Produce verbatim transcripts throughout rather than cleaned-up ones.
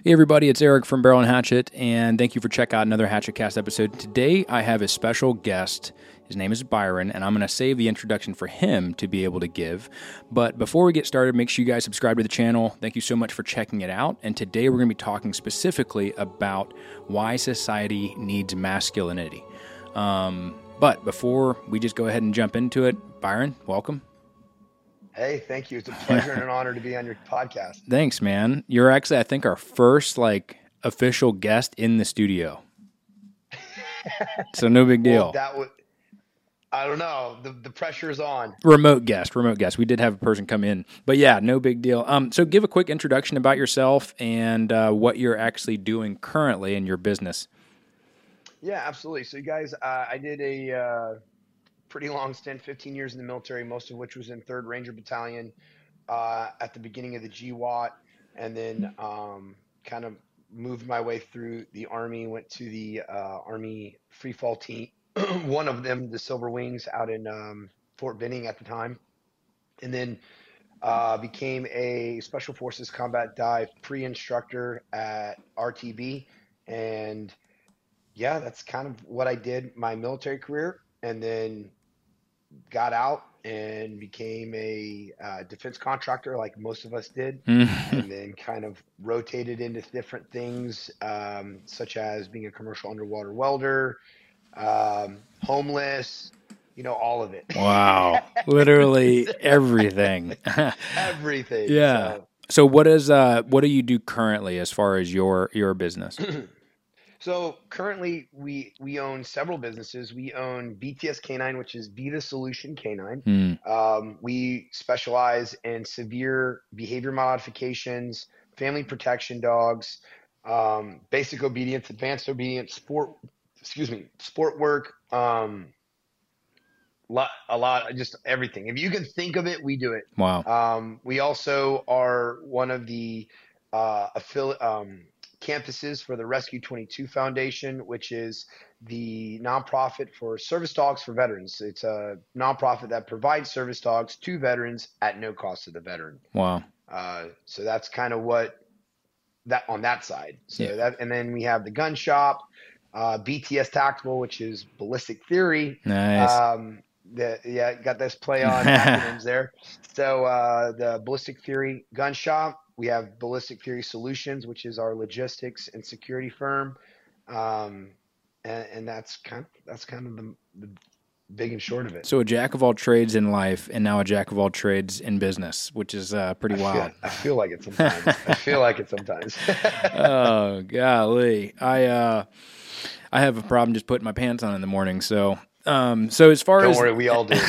Hey everybody, it's Eric from Barrel and Hatchet, and thank you for checking out another HatchetCast episode. Today I have a special guest. His name is Byron, and I'm going to save the introduction for him to be able to give. But before we get started, make sure you guys subscribe to the channel. Thank you so much for checking it out. And today we're going to be talking specifically about why society needs masculinity. Um, but before we just go ahead and jump into it, Byron, welcome. Hey, thank you. It's a pleasure and an honor to be on your podcast. Thanks, man. You're actually, I think, our first like official guest in the studio. So no big deal. Well, that would, I don't know. The the pressure is on. Remote guest, remote guest. We did have a person come in, but yeah, no big deal. Um, so give a quick introduction about yourself and uh, what you're actually doing currently in your business. Yeah, absolutely. So you guys, uh, I did a uh, pretty long stint, fifteen years in the military, most of which was in third Ranger Battalion uh, at the beginning of the G W A T, and then um, kind of moved my way through the Army, went to the uh, Army Free Fall Team, one of them, the Silver Wings, out in um, Fort Benning at the time, and then uh, became a Special Forces Combat Dive pre-instructor at R T B, and yeah, that's kind of what I did my military career, and then got out and became a uh, defense contractor like most of us did, and then kind of rotated into different things, um, such as being a commercial underwater welder, um, homeless, you know, all of it. Wow. Literally everything. Everything. Yeah. So, So what is uh what do you do currently as far as your your business? So currently we we own several businesses. We own B T S Canine, which is Be the Solution Canine. Hmm. Um, we specialize in severe behavior modifications, family protection dogs, um, basic obedience, advanced obedience, sport, excuse me, sport work, um, lot, a lot, just everything. If you can think of it, we do it. Wow. Um, we also are one of the uh, affiliate um, campuses for the Rescue twenty-two Foundation, which is the nonprofit for service dogs for veterans. It's a nonprofit that provides service dogs to veterans at no cost to the veteran. Wow. Uh, so that's kind of what that on that side. So Yeah. that, and then we have the gun shop, uh, B T S Tactical, which is ballistic theory. Nice. Um, the, yeah, got this play on acronyms there. So uh, the ballistic theory gun shop. We have Ballistic Theory Solutions, which is our logistics and security firm, um, and, and that's kind of, that's kind of the, the big and short of it. So a jack of all trades in life, and now a jack of all trades in business, which is uh, pretty I wild. Feel, I feel like it sometimes. I feel like it sometimes. Oh golly, I uh, I have a problem just putting my pants on in the morning. So. Um, so as far Don't as worry, we all do.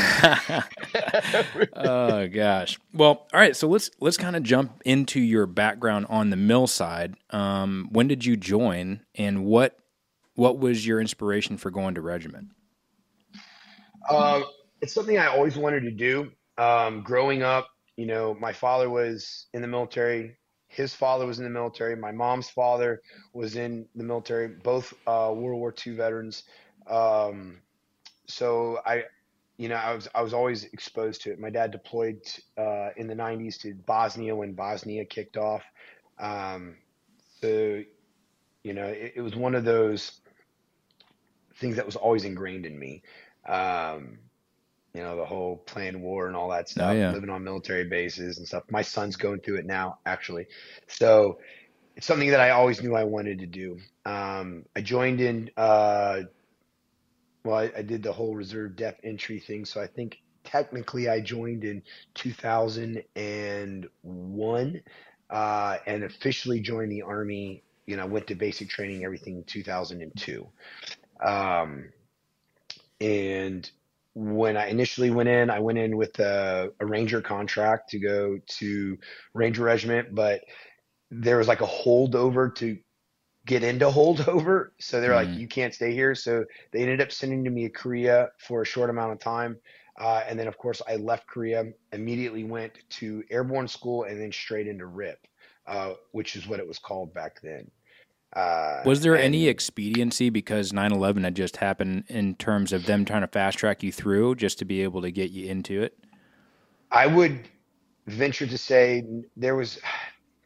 Oh gosh. Well, all right. So let's let's kind of jump into your background on the mill side. Um, when did you join, and what what was your inspiration for going to regiment? Uh, it's something I always wanted to do. Um, growing up, you know, my father was in the military. His father was in the military. My mom's father was in the military. Both uh, World War Two veterans. Um, So I, you know, I was I was always exposed to it. My dad deployed uh, in the nineties to Bosnia when Bosnia kicked off. Um, so, you know, it, it was one of those things that was always ingrained in me. Um, you know, the whole plan war and all that Oh stuff, yeah. living on military bases and stuff. My son's going through it now, actually. So it's something that I always knew I wanted to do. Um, I joined in. Uh, Well, I, I did the whole reserve depth entry thing. So I think technically I joined in two thousand one uh, and officially joined the Army. You know, went to basic training, everything in two thousand two. Um, and when I initially went in, I went in with a, a Ranger contract to go to Ranger Regiment, but there was like a holdover to get into holdover. So they're like, Mm. you can't stay here. So they ended up sending to me to Korea for a short amount of time. Uh, and then, of course, I left Korea, immediately went to airborne school, and then straight into R I P, uh, which is what it was called back then. Uh, Was there any and expediency because nine eleven had just happened in terms of them trying to fast track you through just to be able to get you into it? I would venture to say there was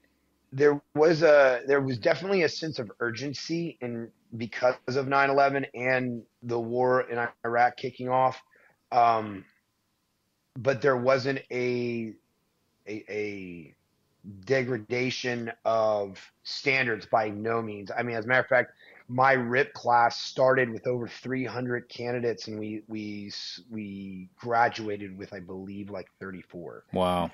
there was a there was definitely a sense of urgency in because of nine eleven and the war in Iraq kicking off. Um, but there wasn't a a, a degradation of standards by no means. I mean, as a matter of fact, my R I P class started with over three hundred candidates, and we we we graduated with, I believe, like thirty-four. Wow.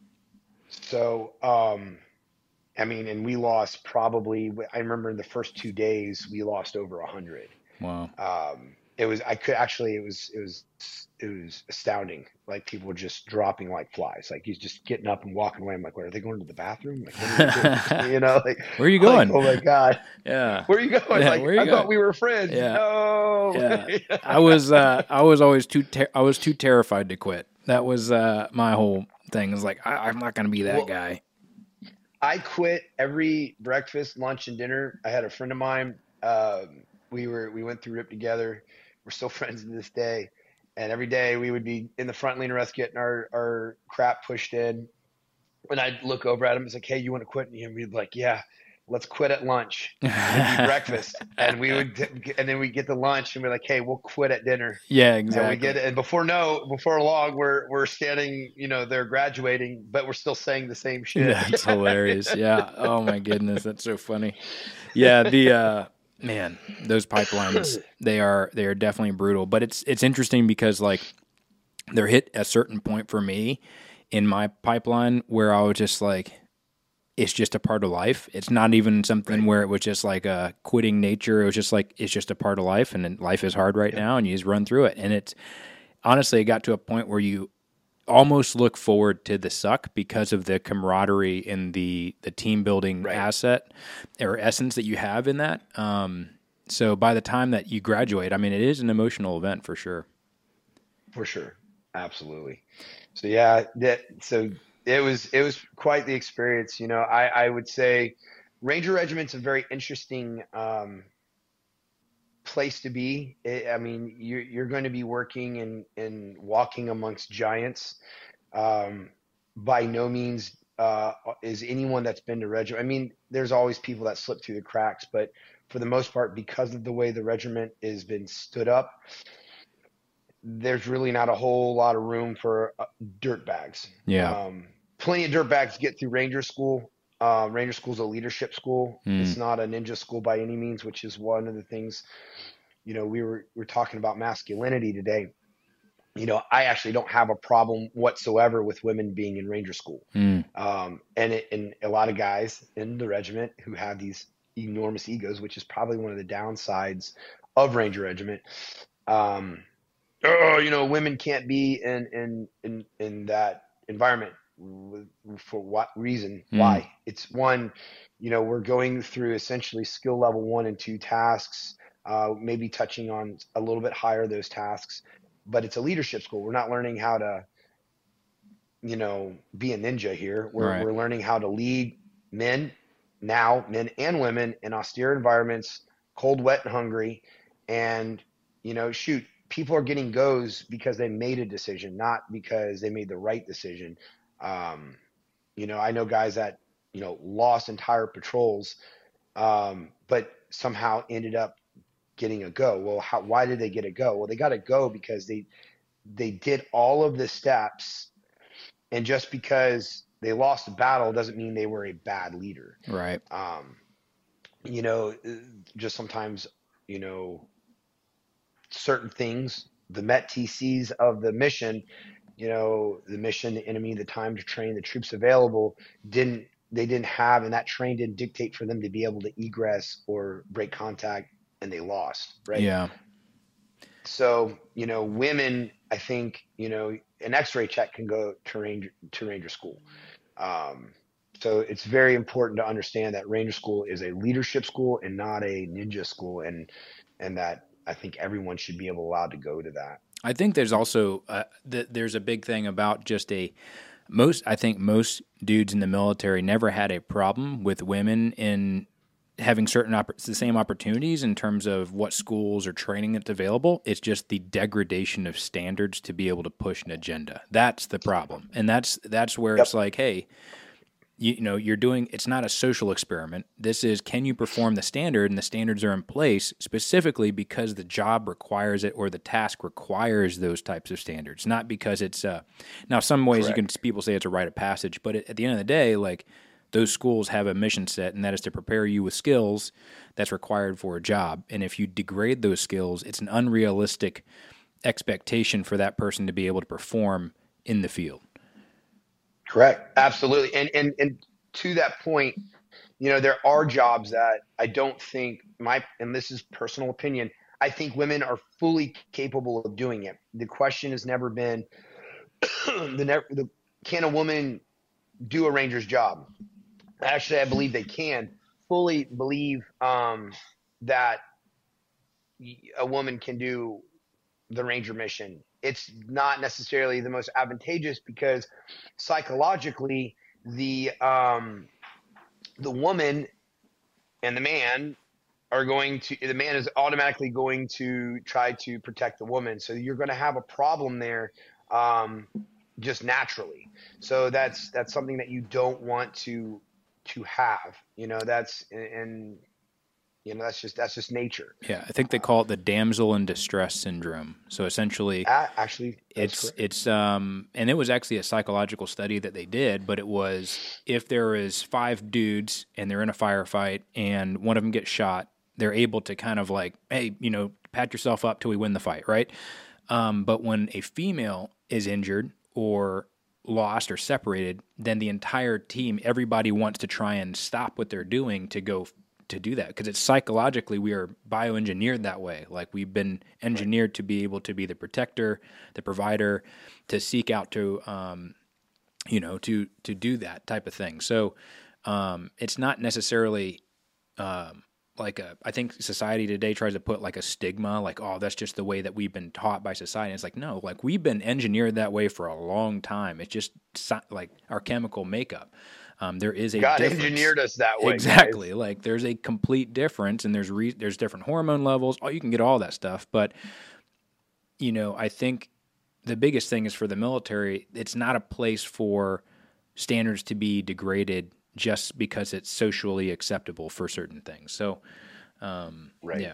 So, um, I mean, and we lost probably. I remember in the first two days we lost over a hundred. Wow. Um, it was I could actually it was it was it was astounding. Like people were just dropping like flies. Like he's just getting up and walking away. I'm like, what, are they going to the bathroom? Like, what are they doing? You know, like where are you like, going? oh my god, yeah, where are you going? Yeah, Like where you I going? thought we were friends. Yeah. No, yeah. I was uh, I was always too ter- I was too terrified to quit. That was uh, my whole thing. It was like I- I'm not going to be that well, guy. I quit every breakfast, lunch, and dinner. I had a friend of mine. Um, we were we went through R I P together. We're still friends to this day. And every day we would be in the front leaner rest getting our, our crap pushed in. And I'd look over at him and say, hey, you want to quit? And we'd be like, yeah, let's quit at lunch. And eat breakfast. And we would, and then we get to lunch and we're like, hey, we'll quit at dinner. Yeah, exactly. And we get, and before no, before long, we're we're standing, you know, they're graduating, but we're still saying the same shit. That's hilarious. Yeah. Oh my goodness, that's so funny. Yeah, the uh, man, those pipelines, they are they are definitely brutal. But it's it's interesting because like they're hit a certain point for me in my pipeline where I was just like, it's just a part of life. It's not even something right. where it was just like a quitting nature. It was just like, it's just a part of life, and life is hard right yeah. now, and you just run through it. And it's honestly, it got to a point where you almost look forward to the suck because of the camaraderie and the, the team building right. asset or essence that you have in that. Um, so by the time that you graduate, I mean, it is an emotional event for sure. For sure. Absolutely. So yeah, that, so it was, it was quite the experience. You know, I, I would say Ranger Regiment's a very interesting, um, place to be. It, I mean, you're, you're going to be working and, and walking amongst giants. Um, by no means, uh, is anyone that's been to regiment. I mean, there's always people that slip through the cracks, but for the most part, because of the way the regiment has been stood up, there's really not a whole lot of room for uh, dirt bags. Yeah. Um, plenty of dirt bags get through Ranger School. Uh, Ranger School is a leadership school. Mm. It's not a ninja school by any means, which is one of the things, you know, we were, we were talking about masculinity today. You know, I actually don't have a problem whatsoever with women being in Ranger School. Mm. Um, and, it, and a lot of guys in the regiment who have these enormous egos, which is probably one of the downsides of Ranger Regiment. Um, oh, you know, women can't be in, in, in, in that environment. For what reason? Mm. Why? It's one, you know, we're going through essentially skill level one and two tasks, uh, maybe touching on a little bit higher those tasks, but it's a leadership school. We're not learning how to, you know, be a ninja here. We're, right. we're learning how to lead men now, men and women in austere environments, cold, wet, and hungry. And, you know, shoot, people are getting goes because they made a decision, not because they made the right decision. Um, you know, I know guys that, you know, lost entire patrols, um, but somehow ended up getting a go. Well, how, why did they get a go? Well, they got a go because they, they did all of the steps, and just because they lost the battle doesn't mean they were a bad leader. Right. Um, you know, just sometimes, you know, certain things, the M E T T Cs of the mission, you know, the mission, the enemy, the time to train, the troops available didn't, they didn't have, and that train didn't dictate for them to be able to egress or break contact, and they lost. Right. Yeah. So, you know, women, I think, you know, an X-ray check can go to Ranger, to Ranger School. Um, so it's very important to understand that Ranger School is a leadership school and not a ninja school. And, and that I think everyone should be able allowed to go to that. I think there's also uh, th- there's a big thing about just a most. I think most dudes in the military never had a problem with women in having certain opp- the same opportunities in terms of what schools or training that's available. It's just the degradation of standards to be able to push an agenda. That's the problem, and that's that's where yep. it's like, hey, you, you know, you're doing, it's not a social experiment. This is, can you perform the standard? And the standards are in place specifically because the job requires it or the task requires those types of standards, not because it's, uh, now some ways Correct. You can, people say it's a rite of passage, but at the end of the day, like those schools have a mission set, and that is to prepare you with skills that's required for a job. And if you degrade those skills, it's an unrealistic expectation for that person to be able to perform in the field. Correct. Absolutely. And, and, and to that point, you know, there are jobs that I don't think my, and this is personal opinion, I think women are fully capable of doing it. The question has never been, the, never, the can a woman do a ranger's job? Actually, I believe they can. Fully believe um, that a woman can do the ranger mission. It's not necessarily the most advantageous because psychologically, the um, the woman and the man are going to, the man is automatically going to try to protect the woman. So you're going to have a problem there um, just naturally. So that's that's something that you don't want to to have. You know, that's and you know that's just that's just nature. Yeah, I think they call it the damsel in distress syndrome. So essentially, uh, actually, it's correct. it's um, and it was actually a psychological study that they did, but it was if there is five dudes and they're in a firefight and one of them gets shot, they're able to kind of like, hey, you know, pat yourself up till we win the fight, right? Um, but when a female is injured or lost or separated, then the entire team, everybody wants to try and stop what they're doing to go to do that because it's psychologically we are bioengineered that way. Like we've been engineered to be able to be the protector, the provider, to seek out to, um, you know, to to do that type of thing. So um, it's not necessarily um, like a. I think society today tries to put like a stigma, like oh, that's just the way that we've been taught by society. And it's like no, like we've been engineered that way for a long time. It's just like our chemical makeup. Um, there is a God difference. engineered us that way. Exactly. Guys. Like there's a complete difference, and there's re- there's different hormone levels. Oh, you can get all that stuff, but you know, I think the biggest thing is for the military. It's not a place for standards to be degraded just because it's socially acceptable for certain things. So, um, right. yeah.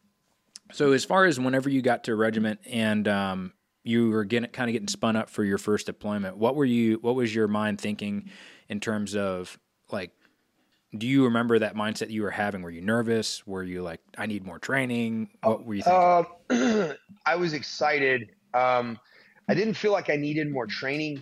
So as far as whenever you got to a regiment and um, you were getting kind of getting spun up for your first deployment, what were you? What was your mind thinking? In terms of like, do you remember that mindset you were having? Were you nervous? Were you like, I need more training? What were you thinking? Uh, I was excited. Um, I didn't feel like I needed more training.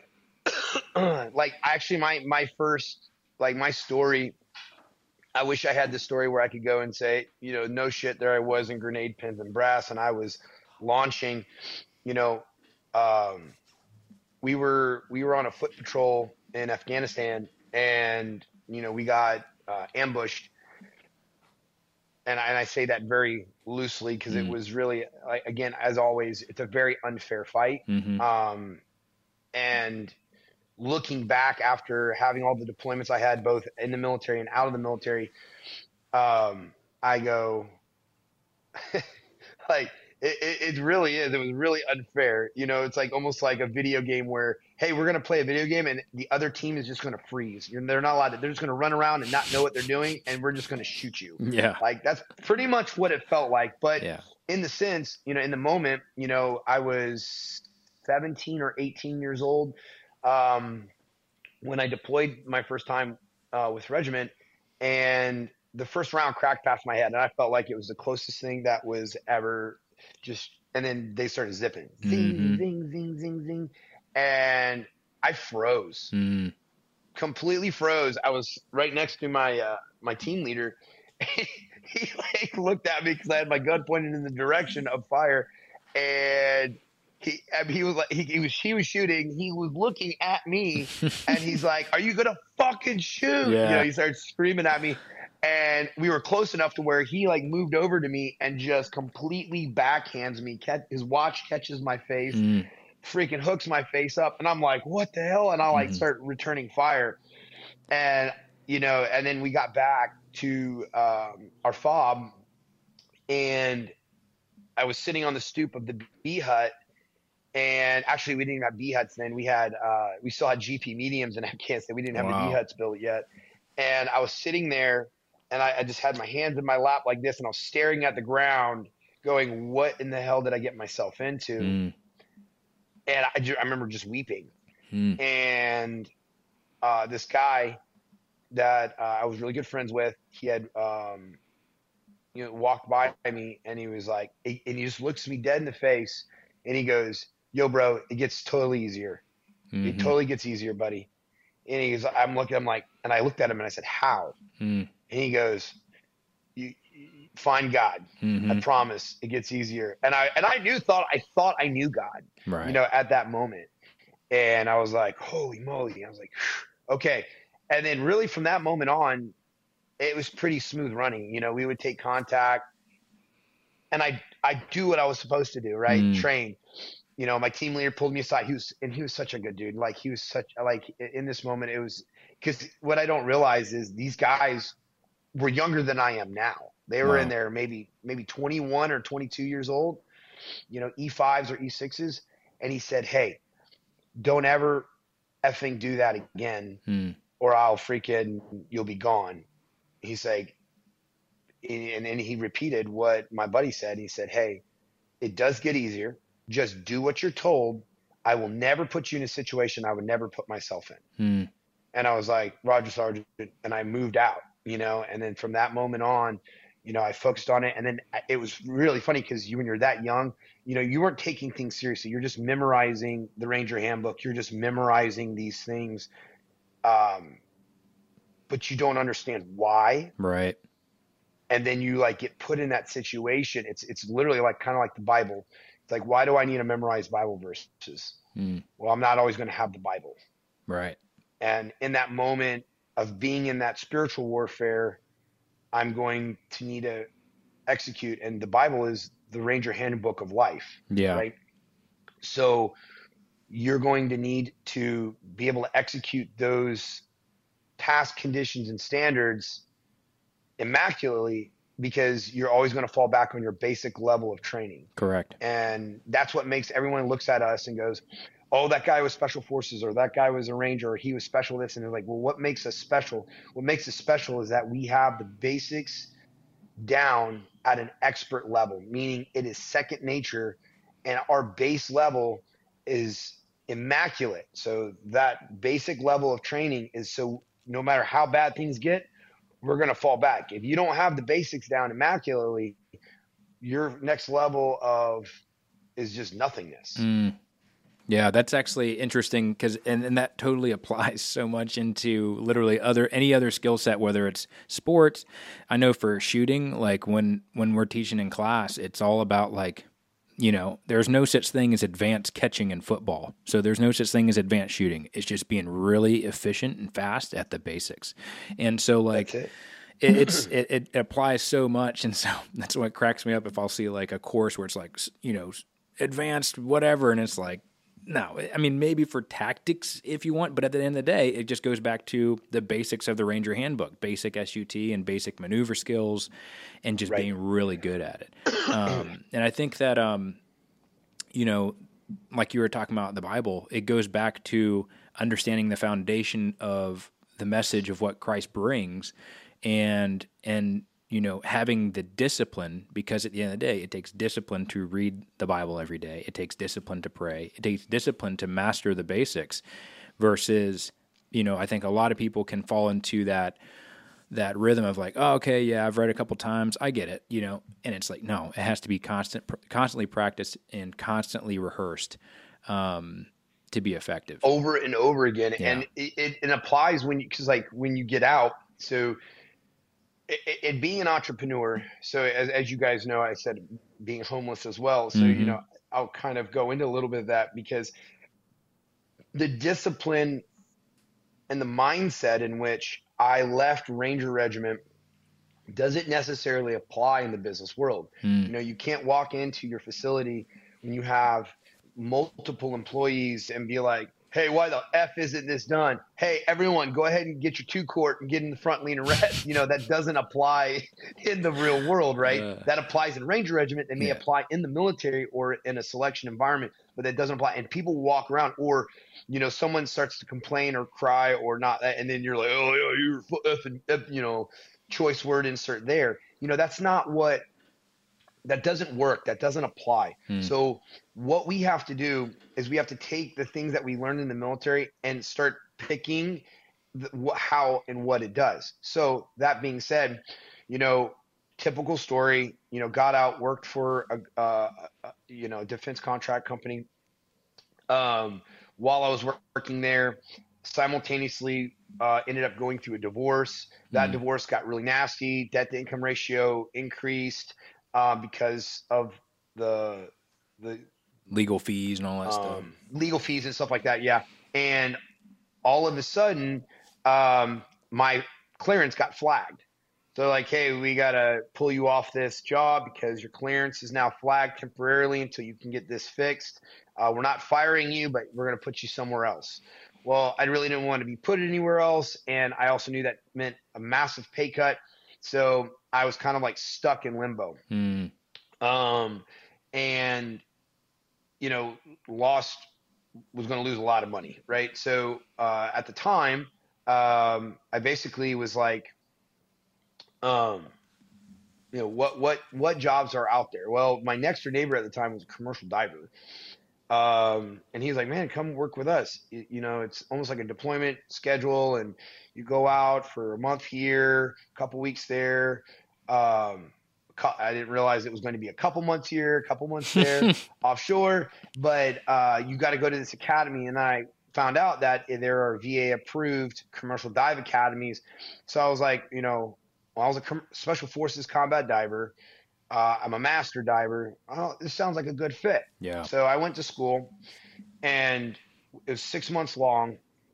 Like actually my, my first, like my story, I wish I had the story where I could go and say, you know, no shit, there I was in grenade pins and brass and I was launching, you know, um, we were, we were on a foot patrol in Afghanistan and, you know, we got uh, ambushed. And I, and I say that very loosely because mm. it was really, like, again, as always, it's a very unfair fight. Mm-hmm. Um, and looking back after having all the deployments I had, both in the military and out of the military, um, I go, like, It, it, it really is. It was really unfair. You know, it's like almost like a video game where, hey, we're going to play a video game and the other team is just going to freeze. You're, they're not allowed to, they're just going to run around and not know what they're doing. And we're just going to shoot you. Yeah. Like that's pretty much what it felt like. But yeah. in the sense, you know, in the moment, you know, I was seventeen or eighteen years old um, when I deployed my first time uh, with regiment, and the first round cracked past my head. And I felt like it was the closest thing that was ever just, and then they started zipping, zing, mm-hmm. zing, zing, zing, zing, and I froze, mm. completely froze. I was right next to my uh, my team leader. He like looked at me because I had my gun pointed in the direction of fire, and he I mean, he was like he, he was he was shooting. He was looking at me, and he's like, "Are you gonna fucking shoot?" Yeah. You know, he started screaming at me. And we were close enough to where he like moved over to me and just completely backhands me. His watch catches my face, mm. freaking hooks my face up. And I'm like, what the hell? And I like mm-hmm. start returning fire. And, you know, and then we got back to um, our fob and I was sitting on the stoop of the B hut And actually, we didn't have B huts then. We had uh, we still had G P mediums in Afghanistan. We didn't have wow. the B huts built yet. And I was sitting there, and I, I just had my hands in my lap like this, and I was staring at the ground, going, "What in the hell did I get myself into?" Mm. And I, just, I remember just weeping. Mm. And uh, this guy that uh, I was really good friends with, he had um, you know walked by me, and he was like, and he just looks me dead in the face, and he goes, "Yo, bro, it gets totally easier. Mm-hmm. It totally gets easier, buddy." And he goes, I'm looking, I'm like, and I looked at him and I said, "How?" Mm. And he goes, you, you find God. Mm-hmm. I promise it gets easier. And I, and I knew, thought, I thought I knew God, right. you know, at that moment. And I was like, holy moly. I was like, okay. And then really from that moment on, it was pretty smooth running. You know, we would take contact, and I, I do what I was supposed to do, right? Mm. Train. You know, my team leader pulled me aside. He was, and he was such a good dude. Like he was such, like in this moment, it was, because what I don't realize is these guys were younger than I am now. They were wow. in there maybe, maybe twenty-one or twenty-two years old, you know, E fives or E sixes. And he said, "Hey, don't ever effing do that again, hmm. or I'll freaking, you'll be gone." He's like, and then he repeated what my buddy said. He said, "Hey, it does get easier. Just do what you're told. I will never put you in a situation I would never put myself in." Hmm. And I was like, "Roger, Sergeant," and I moved out, you know, and then from that moment on, you know, I focused on it. And then it was really funny because you, when you're that young, you know, you weren't taking things seriously. You're just memorizing the Ranger Handbook. You're just memorizing these things. Um, but you don't understand why. Right. And then you like get put in that situation. It's, it's literally like, kind of like the Bible. It's like, why do I need to memorize Bible verses? Mm. Well, I'm not always going to have the Bible. Right. And in that moment of being in that spiritual warfare, I'm going to need to execute. And the Bible is the Ranger Handbook of life. Yeah. Right. So you're going to need to be able to execute those task conditions and standards immaculately, because you're always going to fall back on your basic level of training. Correct. And that's what makes everyone looks at us and goes, "Oh, that guy was special forces, or that guy was a ranger, or he was special this." And they're like, well, what makes us special? What makes us special is that we have the basics down at an expert level, meaning it is second nature, and our base level is immaculate. So that basic level of training is, so no matter how bad things get, we're going to fall back. If you don't have the basics down immaculately, your next level of is just nothingness. Mm. Yeah, that's actually interesting, because and, and that totally applies so much into literally other any other skill set, whether it's sports. I know for shooting, like when when we're teaching in class, it's all about like, you know, there's no such thing as advanced catching in football. So there's no such thing as advanced shooting. It's just being really efficient and fast at the basics. And so like it. It, it's it, it applies so much, and so that's what cracks me up if I'll see like a course where it's like, you know, advanced whatever, and it's like, no, I mean, maybe for tactics if you want, but at the end of the day, it just goes back to the basics of the Ranger Handbook, basic S U T and basic maneuver skills, and just right. being really good at it. Um, and I think that, um, you know, like you were talking about in the Bible, it goes back to understanding the foundation of the message of what Christ brings, and and you know, having the discipline, because at the end of the day, it takes discipline to read the Bible every day. It takes discipline to pray. It takes discipline to master the basics versus, you know, I think a lot of people can fall into that that rhythm of like, oh, okay, yeah, I've read a couple times, I get it, you know, and it's like, no, it has to be constant, constantly practiced and constantly rehearsed um, to be effective. Over and over again. Yeah. And it, it, it applies when you, because like when you get out, so It, it being an entrepreneur, so as, as you guys know, I said being homeless as well. So, mm-hmm. you know, I'll kind of go into a little bit of that, because the discipline and the mindset in which I left Ranger Regiment doesn't necessarily apply in the business world. Mm. You know, you can't walk into your facility when you have multiple employees and be like, Hey, why the F isn't this done? Hey, everyone, go ahead and get your two court and get in the front lean and rest. You know, that doesn't apply in the real world, right? Uh, that applies in Ranger Regiment. It may yeah. apply in the military or in a selection environment, but that doesn't apply. And people walk around, or, you know, someone starts to complain or cry or not, and then you're like, oh, yeah, you're F and F, you know, choice word insert there. You know, that's not what. That doesn't work. That doesn't apply. Hmm. So what we have to do is we have to take the things that we learned in the military and start picking the, wh- how and what it does. So that being said, you know, typical story, you know, got out, worked for a, uh, a you know, defense contract company. Um, while I was working there, simultaneously uh, ended up going through a divorce. That Hmm. divorce got really nasty. Debt to income ratio increased. Uh, because of the the Legal fees and all that stuff. um, legal fees and stuff like that. Yeah, and all of a sudden, um, my clearance got flagged. So like, hey, we gotta pull you off this job because your clearance is now flagged temporarily until you can get this fixed. Uh, we're not firing you, but we're gonna put you somewhere else. Well, I really didn't want to be put anywhere else, and I also knew that meant a massive pay cut. So I was kind of like stuck in limbo. Hmm. Um, and, you know, lost, was going to lose a lot of money, right? So uh, at the time, um, I basically was like, um, you know, what, what, what jobs are out there? Well, my next door neighbor at the time was a commercial diver. Um, and he's like, man, come work with us. You, you know, it's almost like a deployment schedule, and you go out for a month here, a couple weeks there. Um, I didn't realize it was going to be a couple months here, a couple months there, offshore, but uh, you got to go to this academy. And I found out that there are V A approved commercial dive academies. So I was like, you know, well, I was a com- special forces combat diver. Uh, I'm a master diver. Oh, this sounds like a good fit. Yeah. So I went to school, and it was six months long,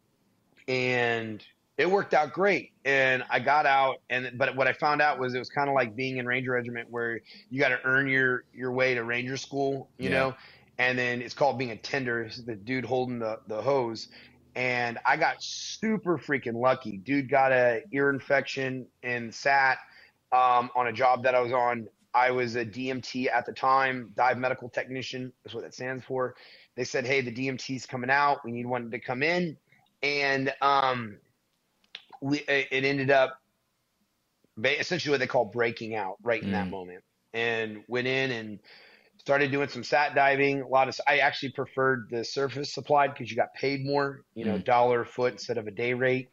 and it worked out great. And I got out, and but what I found out was it was kind of like being in Ranger Regiment, where you got to earn your your way to Ranger school, you Yeah. know. And then it's called being a tender, the dude holding the the hose. And I got super freaking lucky. Dude got a ear infection and sat um, on a job that I was on. I was a D M T at the time, dive medical technician. That's what that stands for. They said, hey, the D M T's coming out. We need one to come in. And um, we, it ended up essentially what they call breaking out right in Mm. that moment. And went in and started doing some sat diving. A lot of, I actually preferred the surface supplied because you got paid more, you know, Mm. dollar a foot instead of a day rate.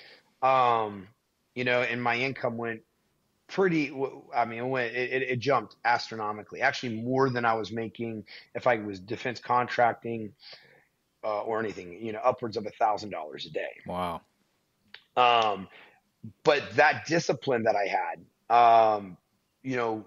Um, you know, and my income went pretty, I mean, it went, it, it jumped astronomically, actually more than I was making if I was defense contracting uh, or anything, you know, upwards of a thousand dollars a day. Wow. Um, but that discipline that I had, um, you know,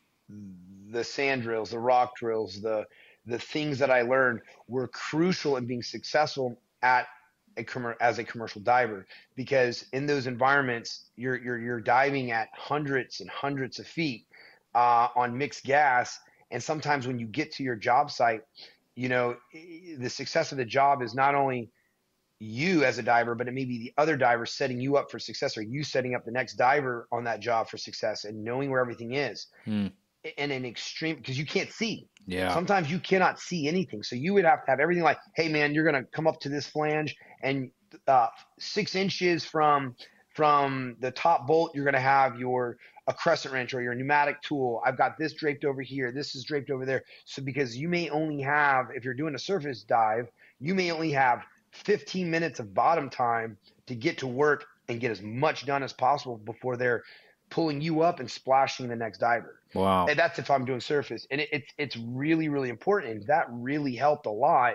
the sand drills, the rock drills, the, the things that I learned were crucial in being successful at a com- as a commercial diver, because in those environments, you're, you're, you're diving at hundreds and hundreds of feet uh, on mixed gas. And sometimes when you get to your job site, you know, the success of the job is not only you as a diver, but it may be the other diver setting you up for success, or you setting up the next diver on that job for success, and knowing where everything is. Mm. In an extreme, because you can't see. Yeah. Sometimes you cannot see anything. So you would have to have everything like, hey man, you're going to come up to this flange, and uh, six inches from, from the top bolt, you're going to have your, a crescent wrench or your pneumatic tool. I've got this draped over here. This is draped over there. So because you may only have, if you're doing a surface dive, you may only have fifteen minutes of bottom time to get to work and get as much done as possible before they're pulling you up and splashing the next diver. Wow. And that's if I'm doing surface. And it, it's it's really, really important. And that really helped a lot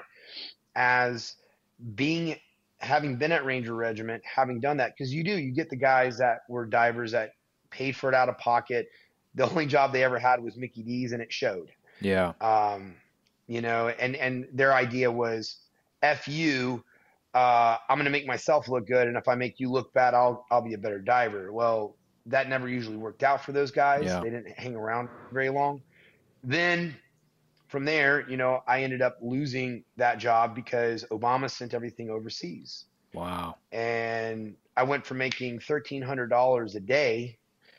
as being, having been at Ranger Regiment, having done that. Because you do, you get the guys that were divers that paid for it out of pocket. The only job they ever had was Mickey D's, and it showed. Yeah. Um, you know, and, and their idea was, F you, uh, I'm going to make myself look good. And if I make you look bad, I'll, I'll be a better diver. Well, that never usually worked out for those guys. Yeah. They didn't hang around very long. Then from there, you know, I ended up losing that job because Obama sent everything overseas. Wow. And I went from making thirteen hundred dollars a day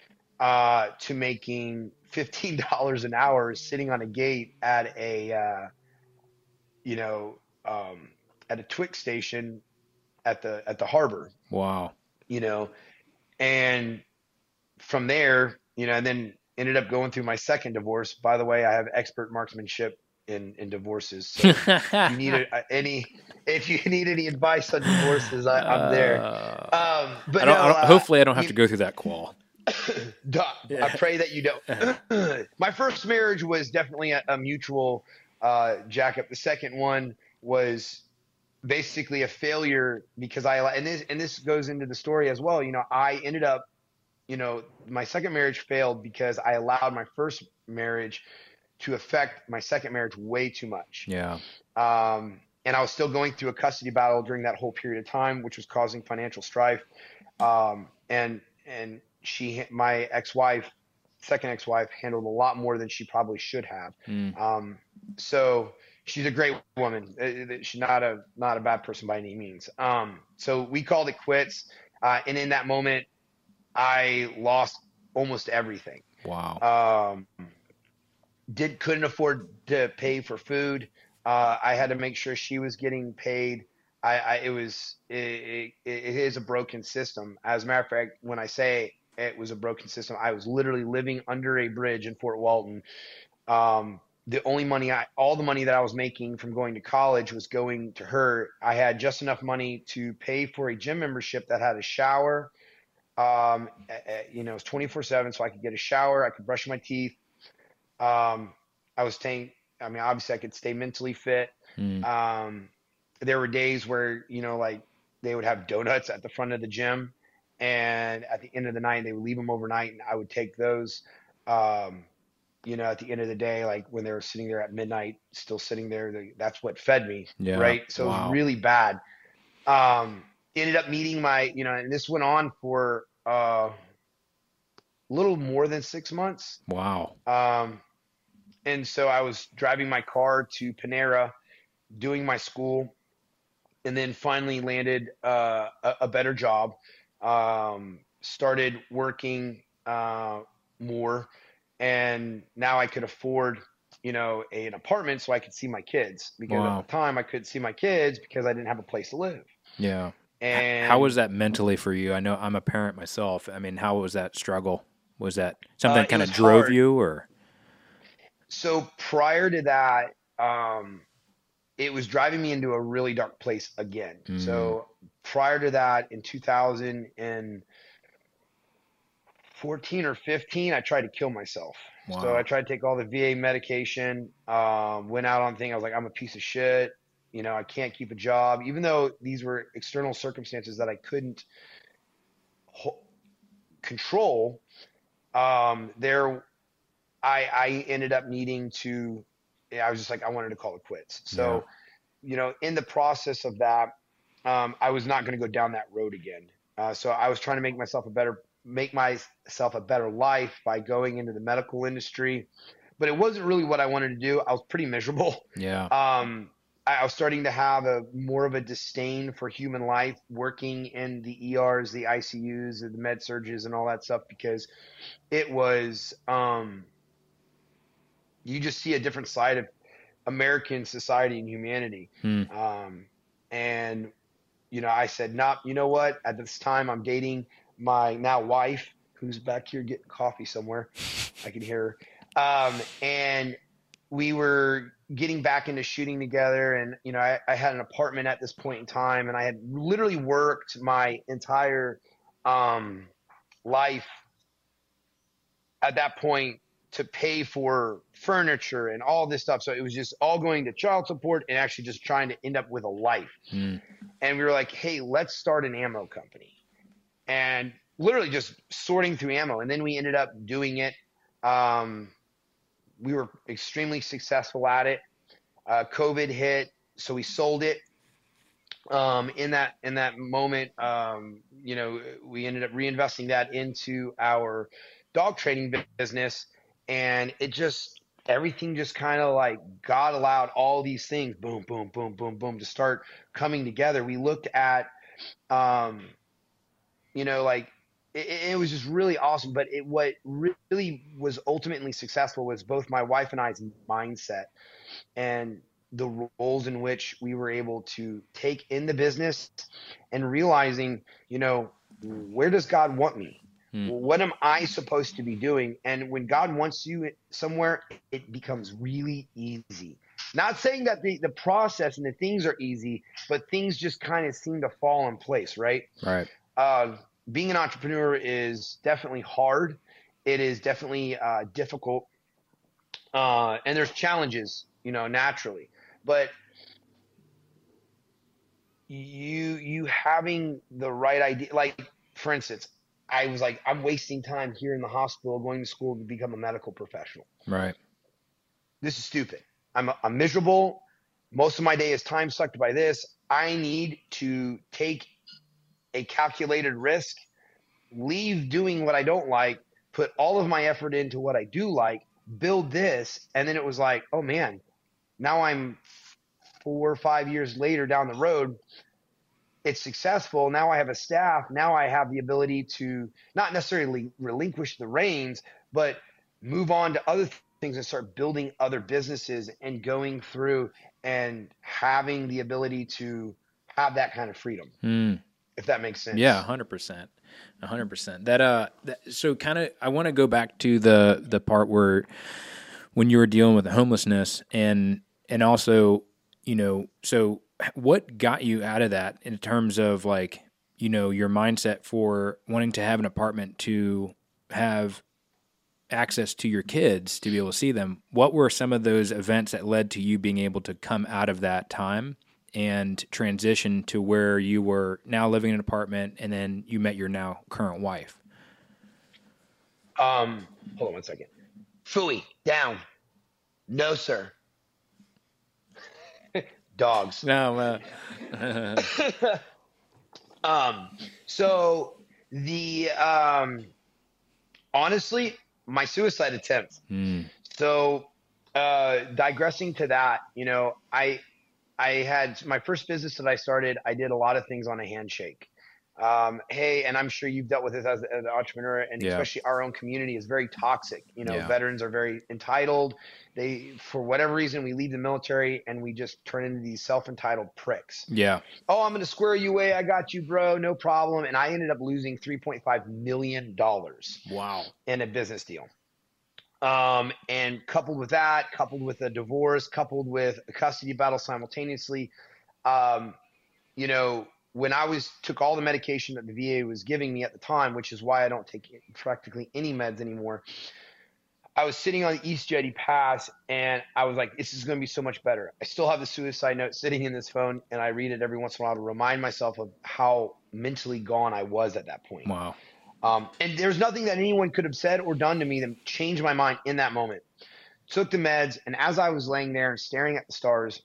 uh, to making fifteen dollars an hour sitting on a gate at a, uh, you know, um, at a Twix station at the, at the harbor, Wow. you know, and from there, you know, and then ended up going through my second divorce. By the way, I have expert marksmanship in, in divorces. So if you need a, any, if you need any advice on divorces, I, I'm there. Uh, Um, but I don't, no, I don't, uh, hopefully I don't have you, to go through that qual. duh, I pray that you don't. My first marriage was definitely a, a mutual uh, jackup. The second one was basically a failure because I, and this, and this goes into the story as well. You know, I ended up, you know, my second marriage failed because I allowed my first marriage to affect my second marriage way too much. Yeah. Um, and I was still going through a custody battle during that whole period of time, which was causing financial strife. Um, and, and she, my ex-wife, second ex-wife, handled a lot more than she probably should have. Mm. Um, so she's a great woman. She's not a, not a bad person by any means. Um, so we called it quits. Uh, and in that moment, I lost almost everything. Wow. Um, did couldn't afford to pay for food. Uh, I had to make sure she was getting paid. I, I it was it, it, it is a broken system. As a matter of fact, when I say it was a broken system, I was literally living under a bridge in Fort Walton. Um, the only money I, all the money that I was making from going to college was going to her. I had just enough money to pay for a gym membership that had a shower. Um, you know, it was twenty-four seven, so I could get a shower. I could brush my teeth. Um, I was staying, I mean, obviously I could stay mentally fit. Mm. Um, there were days where, you know, like they would have donuts at the front of the gym, and at the end of the night, they would leave them overnight, and I would take those. Um, you know, at the end of the day, like when they were sitting there at midnight, still sitting there, they, that's what fed me. Yeah. Right. So Wow. it was really bad. Um, ended up meeting my, you know, and this went on for a uh, little more than six months. Wow. Um, and so I was driving my car to Panera, doing my school, and then finally landed uh, a, a better job. Um, started working uh, more, and now I could afford, you know, a, an apartment so I could see my kids, because Wow. at the time I couldn't see my kids because I didn't have a place to live. Yeah. And how was that mentally for you? I know I'm a parent myself. I mean, how was that struggle? Was that something uh, that kind of was drove hard. you, or? So prior to that, um, it was driving me into a really dark place again. Mm. So prior to that, in two thousand fourteen or fifteen, I tried to kill myself. Wow. So I tried to take all the V A medication, um, went out on thing. I was like, I'm a piece of shit. You know, I can't keep a job, even though these were external circumstances that I couldn't ho- control. Um, there, I, I ended up needing to, I was just like, I wanted to call it quits. So, yeah. you know, in the process of that, um, I was not going to go down that road again. Uh, so I was trying to make myself a better, make myself a better life by going into the medical industry, but it wasn't really what I wanted to do. I was pretty miserable. Yeah. Um, I, I was starting to have a more of a disdain for human life, working in the E Rs, the I C Us, the med surges and all that stuff, because it was, um, you just see a different side of American society and humanity. Hmm. Um, and, you know, I said, nah, you know what? At this time, I'm dating my now wife, who's back here getting coffee somewhere. I can hear her. Um, and we were getting back into shooting together. And, you know, I, I had an apartment at this point in time, and I had literally worked my entire um, life at that point to pay for furniture and all this stuff. So it was just all going to child support and actually just trying to end up with a life. Mm. And we were like, hey, let's start an ammo company. And literally just sorting through ammo. And then we ended up doing it. Um, we were extremely successful at it. Uh, COVID hit, so we sold it. Um, in that, in that moment, um, you know, we ended up reinvesting that into our dog training business. And it just, everything just kind of like God allowed all these things, boom, boom, boom, boom, boom, to start coming together. We looked at, um, you know, like it, it was just really awesome. But it, what really was ultimately successful was both my wife and I's mindset and the roles in which we were able to take in the business and realizing, you know, where does God want me? Hmm. What am I supposed to be doing? And when God wants you somewhere, it becomes really easy. Not saying that the, the process and the things are easy, but things just kind of seem to fall in place, right? Right. Uh, being an entrepreneur is definitely hard. It is definitely uh, difficult. Uh, and there's challenges, you know, naturally. But you you having the right idea, like for instance, I was like, I'm wasting time here in the hospital going to school to become a medical professional. Right. This is stupid. I'm I'm miserable. Most of my day is time sucked by this. I need to take a calculated risk, leave doing what I don't like, put all of my effort into what I do like, build this, and then it was like, oh man, now I'm four or five years later down the road, it's successful. Now I have a staff. Now I have the ability to not necessarily relinquish the reins, but move on to other things and start building other businesses and going through and having the ability to have that kind of freedom, Mm. if that makes sense. Yeah, one hundred percent. one hundred percent. That uh that, so kind of I want to go back to the the part where when you were dealing with the homelessness and and also, you know, so what got you out of that in terms of like, you know, your mindset for wanting to have an apartment to have access to your kids to be able to see them? What were some of those events that led to you being able to come out of that time and transition to where you were now living in an apartment and then you met your now current wife? Um, hold on one second. Fooey, down. No, sir. Dogs. No, uh, um, so the, um, honestly, my suicide attempt. mm, So, uh, digressing to that, you know, I, I had my first business that I started. I did a lot of things on a handshake. Um, hey, and I'm sure you've dealt with this as, as an entrepreneur, and yeah, especially our own community is very toxic. You know, yeah, veterans are very entitled. They, for whatever reason, we leave the military and we just turn into these self-entitled pricks. yeah. Oh, I'm going to square you away. I got you, bro. No problem. And I ended up losing three point five million dollars Wow. in a business deal. Um, and coupled with that, coupled with a divorce, coupled with a custody battle simultaneously, um, you know, when I was took all the medication that the V A was giving me at the time, which is why I don't take practically any meds anymore, I was sitting on the East Jetty Pass and I was like, this is going to be so much better. I still have the suicide note sitting in this phone and I read it every once in a while to remind myself of how mentally gone I was at that point. Wow. Um, and there's nothing that anyone could have said or done to me that changed my mind in that moment. Took the meds, and as I was laying there and staring at the stars,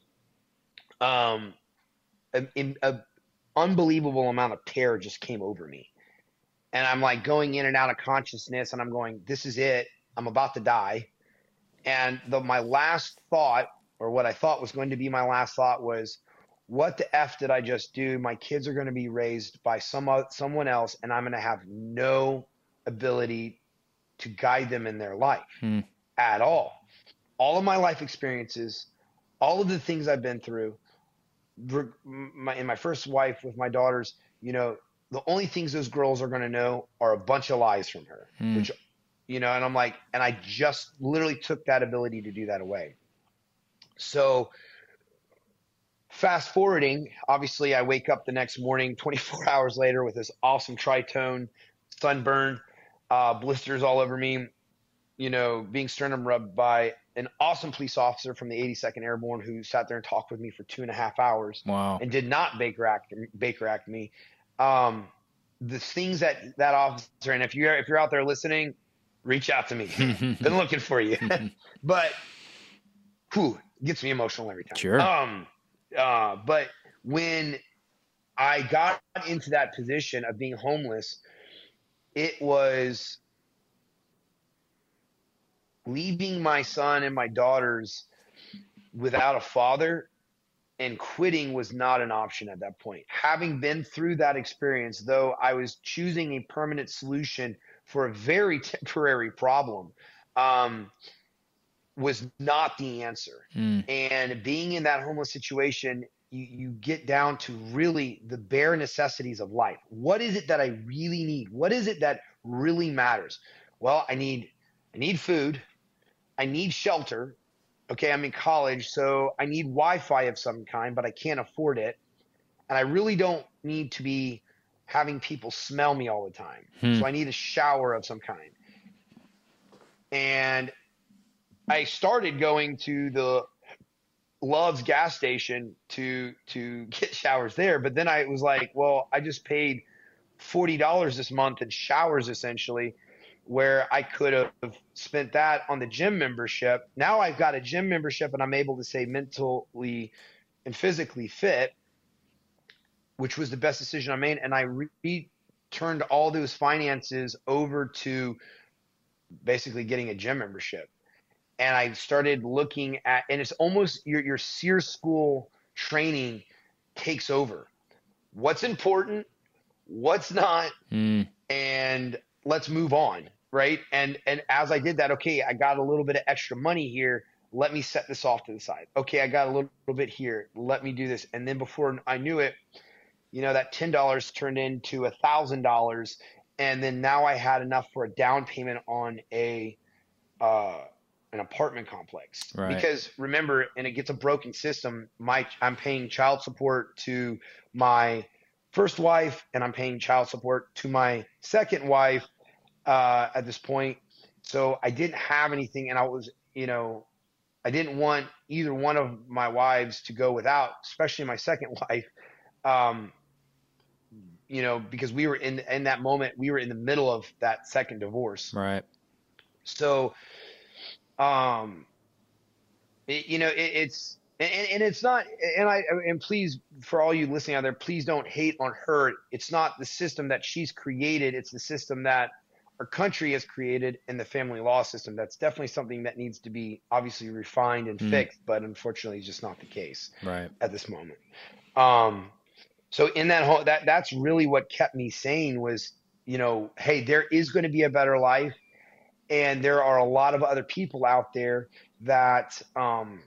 um, an unbelievable amount of terror just came over me. And I'm like going in and out of consciousness, and I'm going, this is it. I'm about to die. And the, my last thought, or what I thought was going to be my last thought, was, what the F did I just do? My kids are going to be raised by some someone else, and I'm going to have no ability to guide them in their life Hmm. at all. All of my life experiences, all of the things I've been through, my, and my first wife with my daughters, you know, the only things those girls are going to know are a bunch of lies from her, Hmm. which, you know, and I'm like, and I just literally took that ability to do that away. So fast forwarding, obviously I wake up the next morning, twenty-four hours later, with this awesome tritone, sunburn, uh, blisters all over me, you know, being sternum rubbed by an awesome police officer from the eighty-second Airborne who sat there and talked with me for two and a half hours Wow. and did not Baker Act, Baker Act me. Um, the things that that officer, and if you're, if you're out there listening, reach out to me. Been looking for you. But whew, gets me emotional every time. Sure. Um, uh, but when I got into that position of being homeless, it was leaving my son and my daughters without a father and quitting was not an option at that point. Having been through that experience, though I was choosing a permanent solution for a very temporary problem, um, was not the answer. Mm. And being in that homeless situation, you, you get down to really the bare necessities of life. What is it that I really need? What is it that really matters? Well, I need, I need food. I need shelter. Okay, I'm in college, so I need Wi-Fi of some kind, but I can't afford it. And I really don't need to be having people smell me all the time. Hmm. So I need a shower of some kind. And I started going to the Love's gas station to to get showers there, but then I was like, well, I just paid forty dollars this month in showers essentially, where I could have spent that on the gym membership. Now I've got a gym membership and I'm able to stay mentally and physically fit, which was the best decision I made. And I returned all those finances over to basically getting a gym membership. And I started looking at, and it's almost your, your SEER school training takes over. What's important, what's not, Mm. and let's move on, right? And and as I did that, okay, I got a little bit of extra money here. Let me set this off to the side. Okay, I got a little, little bit here. Let me do this. And then before I knew it, you know, that ten dollars turned into one thousand dollars. And then now I had enough for a down payment on a uh, an apartment complex. Right. Because remember, and it gets a broken system, my I'm paying child support to my first wife, and I'm paying child support to my second wife uh, at this point. So I didn't have anything, and I was, you know, I didn't want either one of my wives to go without, especially my second wife, um, you know, because we were in in that moment, we were in the middle of that second divorce. Right. So, um, it, you know, it, it's. And, and it's not, and I, and please, for all you listening out there, please don't hate on her. It's not the system that she's created. It's the system that our country has created and the family law system. That's definitely something that needs to be obviously refined and Mm. fixed, but unfortunately it's just not the case Right. at this moment. Um, so in that whole, that, that's really what kept me sane was, you know, hey, there is going to be a better life. And there are a lot of other people out there that, um,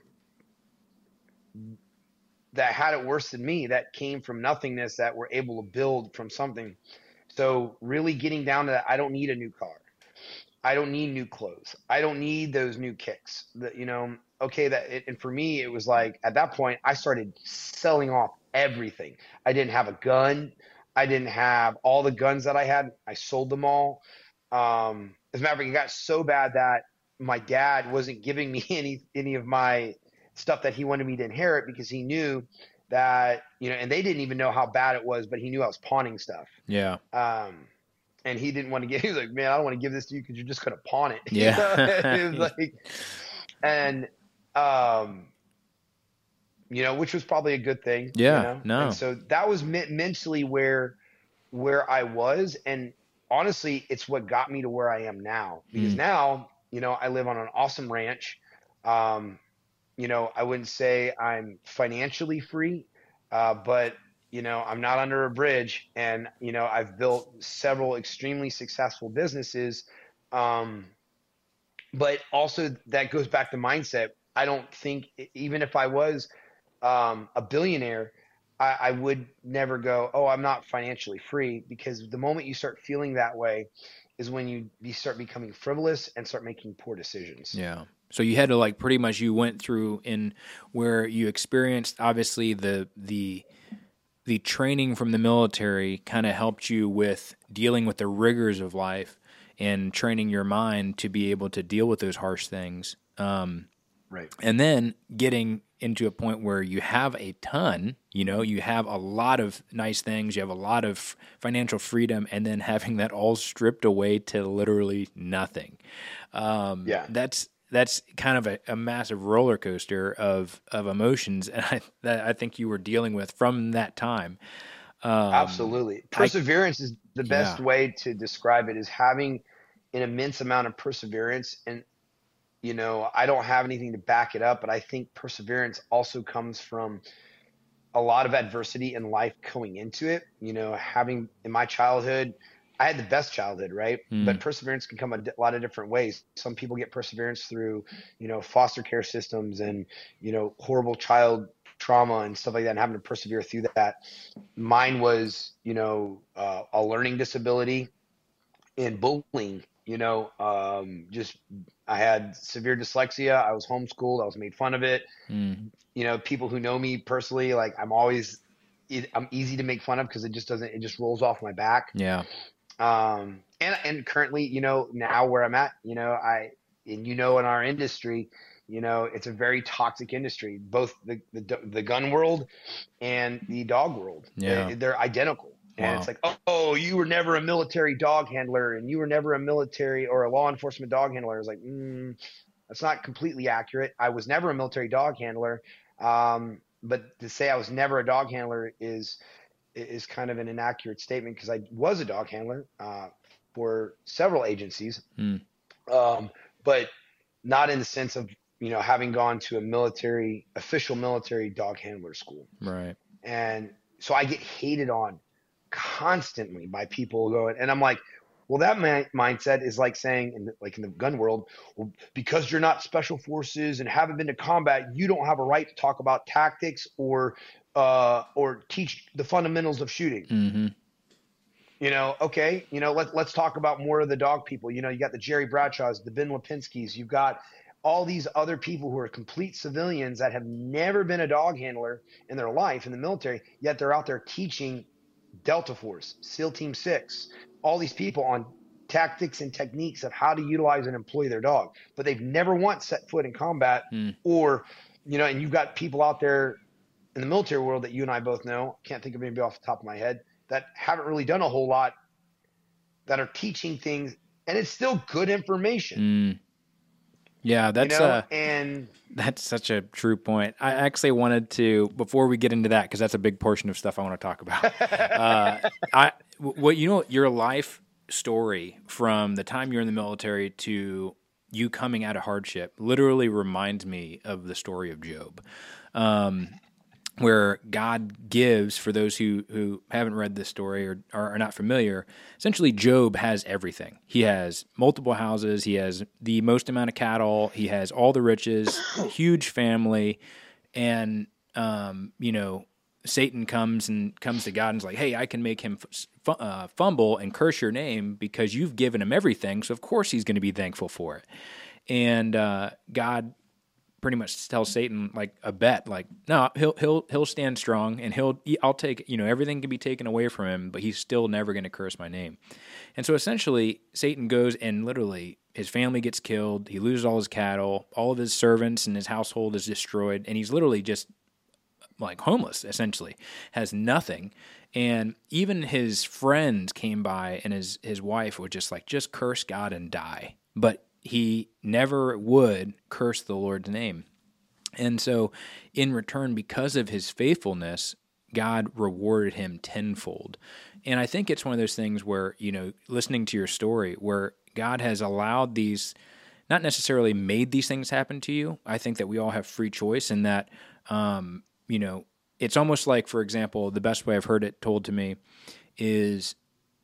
that had it worse than me, that came from nothingness, that were able to build from something. So really getting down to that, I don't need a new car. I don't need new clothes. I don't need those new kicks. That, you know, okay, that it, and for me, it was like at that point, I started selling off everything. I didn't have a gun. I didn't have all the guns that I had. I sold them all. Um, as a matter of fact, it got so bad that my dad wasn't giving me any any of my stuff that he wanted me to inherit because he knew that, you know, and they didn't even know how bad it was, but he knew I was pawning stuff. Yeah. Um, and he didn't want to give, he was like, man, I don't want to give this to you because you're just going to pawn it. Yeah. You know? It was like, and, um, you know, which was probably a good thing. Yeah, You know? no. And so that was me- mentally where, where I was. And honestly, it's what got me to where I am now, because Mm. now, you know, I live on an awesome ranch. Um, You know, I wouldn't say I'm financially free, uh, but, you know, I'm not under a bridge. And, you know, I've built several extremely successful businesses. Um, but also that goes back to mindset. I don't think, even if I was um, a billionaire, I, I would never go, oh, I'm not financially free, because the moment you start feeling that way is when you, you start becoming frivolous and start making poor decisions. Yeah. So you had to like pretty much you went through in where you experienced obviously the the the training from the military kind of helped you with dealing with the rigors of life and training your mind to be able to deal with those harsh things. Um, Right. and then getting into a point where you have a ton, you know, you have a lot of nice things, you have a lot of financial freedom, and then having that all stripped away to literally nothing. Um, Yeah. That's that's kind of a, a massive roller coaster of of emotions, and I that I think you were dealing with from that time. Um, Absolutely. Perseverance is the best Yeah. way to describe it, is having an immense amount of perseverance. And, you know, I don't have anything to back it up, but I think perseverance also comes from a lot of adversity in life going into it. You know, having in my childhood, I had the best childhood, right? Mm. But perseverance can come a lot of different ways. Some people get perseverance through, you know, foster care systems and, you know, horrible child trauma and stuff like that, and having to persevere through that. Mine was, you know, uh, a learning disability and bullying. You know, um, just I had severe dyslexia. I was homeschooled. I was made fun of it. Mm. You know, people who know me personally, like I'm always, I'm easy to make fun of because it just doesn't, it just rolls off my back. Yeah. Um, and, and currently, you know, now where I'm at, you know, I, and you know, in our industry, you know, it's a very toxic industry, both the, the, the gun world and the dog world. Yeah. They, they're identical. And Wow. it's like, oh, oh, you were never a military dog handler and you were never a military or a law enforcement dog handler. It's like, mm, that's not completely accurate. I was never a military dog handler. Um, but to say I was never a dog handler is, is kind of an inaccurate statement because I was a dog handler uh, for several agencies, Mm. um, but not in the sense of, you know, having gone to a military, official military dog handler school. Right. And so I get hated on constantly by people going, and I'm like, well, that man- mindset is like saying, in the, like in the gun world, well, because you're not special forces and haven't been to combat, you don't have a right to talk about tactics or uh, or teach the fundamentals of shooting. Mm-hmm. You know, okay, you know, let, let's talk about more of the dog people. You know, you got the Jerry Bradshaws, the Ben Lipinskis, you've got all these other people who are complete civilians that have never been a dog handler in their life in the military, yet they're out there teaching Delta Force, SEAL Team Six, all these people on tactics and techniques of how to utilize and employ their dog, but they've never once set foot in combat. Mm. Or, you know, and you've got people out there in the military world that you and I both know, can't think of anybody off the top of my head, that haven't really done a whole lot, that are teaching things, and it's still good information. Mm. Yeah, that's you know? uh, and that's such a true point. I actually wanted to, before we get into that, because that's a big portion of stuff I want to talk about. uh, I, what you know, your life story from the time you're in the military to you coming out of hardship literally reminds me of the story of Job. Um, where God gives, for those who, who haven't read this story or are not familiar, essentially Job has everything. He has multiple houses, he has the most amount of cattle, he has all the riches, huge family, and, um, you know, Satan comes and comes to God and is like, hey, I can make him f- uh, fumble and curse your name because you've given him everything, so of course he's going to be thankful for it. And uh, God pretty much tells Satan like a bet, like, no, he'll he'll he'll stand strong and he'll I'll take, you know, everything can be taken away from him, but he's still never going to curse my name. And so essentially Satan goes and literally his family gets killed, he loses all his cattle, all of his servants and his household is destroyed, and he's literally just like homeless, essentially, has nothing. And even his friends came by and his his wife would just like, just curse God and die. But he never would curse the Lord's name. And so in return, because of his faithfulness, God rewarded him tenfold. And I think it's one of those things where, you know, listening to your story, where God has allowed these, not necessarily made these things happen to you. I think that we all have free choice, and that, um, you know, it's almost like, for example, the best way I've heard it told to me is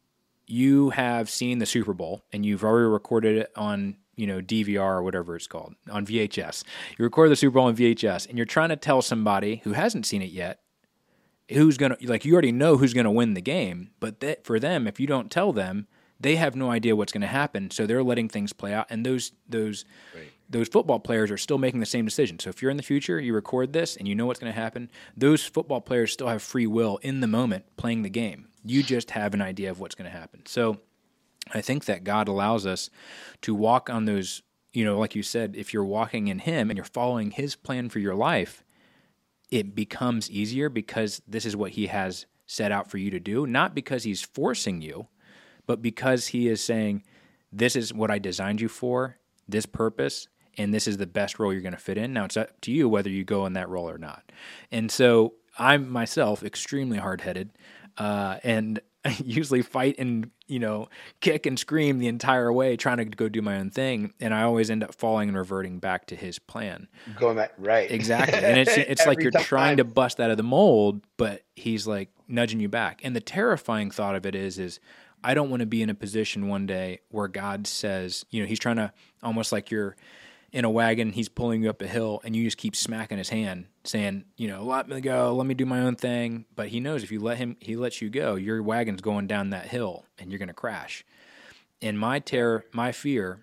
you have seen the Super Bowl and you've already recorded it on, you know, D V R or whatever it's called, on V H S. You record the Super Bowl on V H S, and you're trying to tell somebody who hasn't seen it yet, who's going to, like, you already know who's going to win the game, but that, for them, if you don't tell them, they have no idea what's going to happen, so they're letting things play out, and those those right. those football players are still making the same decision. So if you're in the future, you record this, and you know what's going to happen, those football players still have free will in the moment playing the game. You just have an idea of what's going to happen. So I think that God allows us to walk on those, you know, like you said, if you're walking in Him and you're following His plan for your life, it becomes easier because this is what He has set out for you to do, not because He's forcing you, but because He is saying, this is what I designed you for, this purpose, and this is the best role you're going to fit in. Now, it's up to you whether you go in that role or not. And so I'm myself extremely hard-headed, uh, and usually fight and, you know, kick and scream the entire way trying to go do my own thing. And I always end up falling and reverting back to his plan. Going back, right. Exactly. And it's it's like Every you're time. trying to bust out of the mold, but he's like nudging you back. And the terrifying thought of it is, is I don't want to be in a position one day where God says, you know, he's trying to, almost like you're in a wagon, he's pulling you up a hill, and you just keep smacking his hand, saying, you know, let me go, let me do my own thing. But he knows if you let him, he lets you go, your wagon's going down that hill, and you're going to crash. And my terror, my fear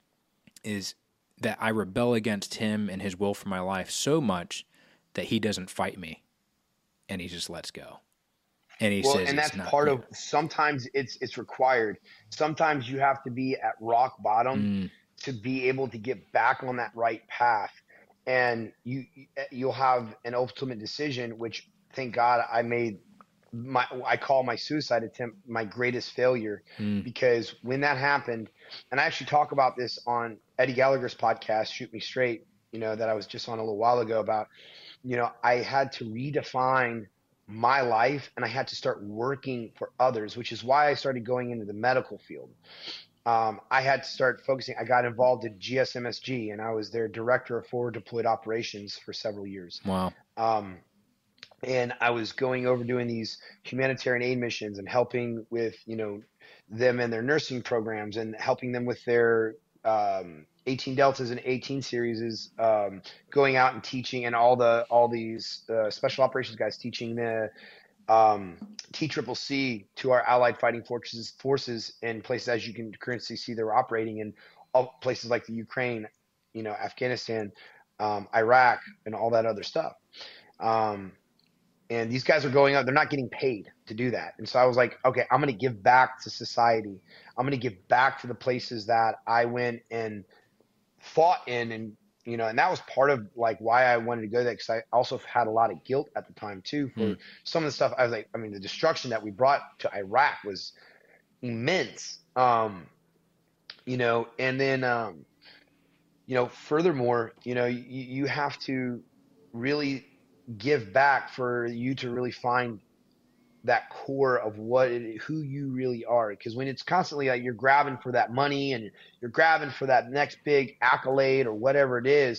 is that I rebel against him and his will for my life so much that he doesn't fight me, and he just lets go. And he well, says, and it's that's not part here. of, sometimes it's it's required. Sometimes you have to be at rock bottom Mm. to be able to get back on that right path, and you you'll have an ultimate decision, which thank God I made. My I call my suicide attempt my greatest failure, Mm. because when that happened, and I actually talk about this on Eddie Gallagher's podcast, Shoot Me Straight, you know, that I was just on a little while ago, about, you know, I had to redefine my life, and I had to start working for others, which is why I started going into the medical field. Um, I had to start focusing. I got involved in G S M S G, and I was their director of forward deployed operations for several years. Wow. Um, and I was going over doing these humanitarian aid missions and helping with, you know, them and their nursing programs, and helping them with their um, eighteen Deltas and eighteen series, is um, going out and teaching, and all the all these uh, special operations guys teaching the um, T C C C to our allied fighting forces forces in places, as you can currently see, they're operating in all places like the Ukraine, you know, Afghanistan, um, Iraq, and all that other stuff. Um, and these guys are going out, they're not getting paid to do that. And so I was like, okay, I'm going to give back to society. I'm going to give back to the places that I went and fought in. And, you know, and that was part of like why I wanted to go there, because I also had a lot of guilt at the time too for mm. some of the stuff. I was like, I mean, the destruction that we brought to Iraq was immense. Um, you know, and then, um, you know, furthermore, you know, you, you have to really give back for you to really find that core of what it, who you really are. Because when it's constantly like you're grabbing for that money and you're grabbing for that next big accolade or whatever it is,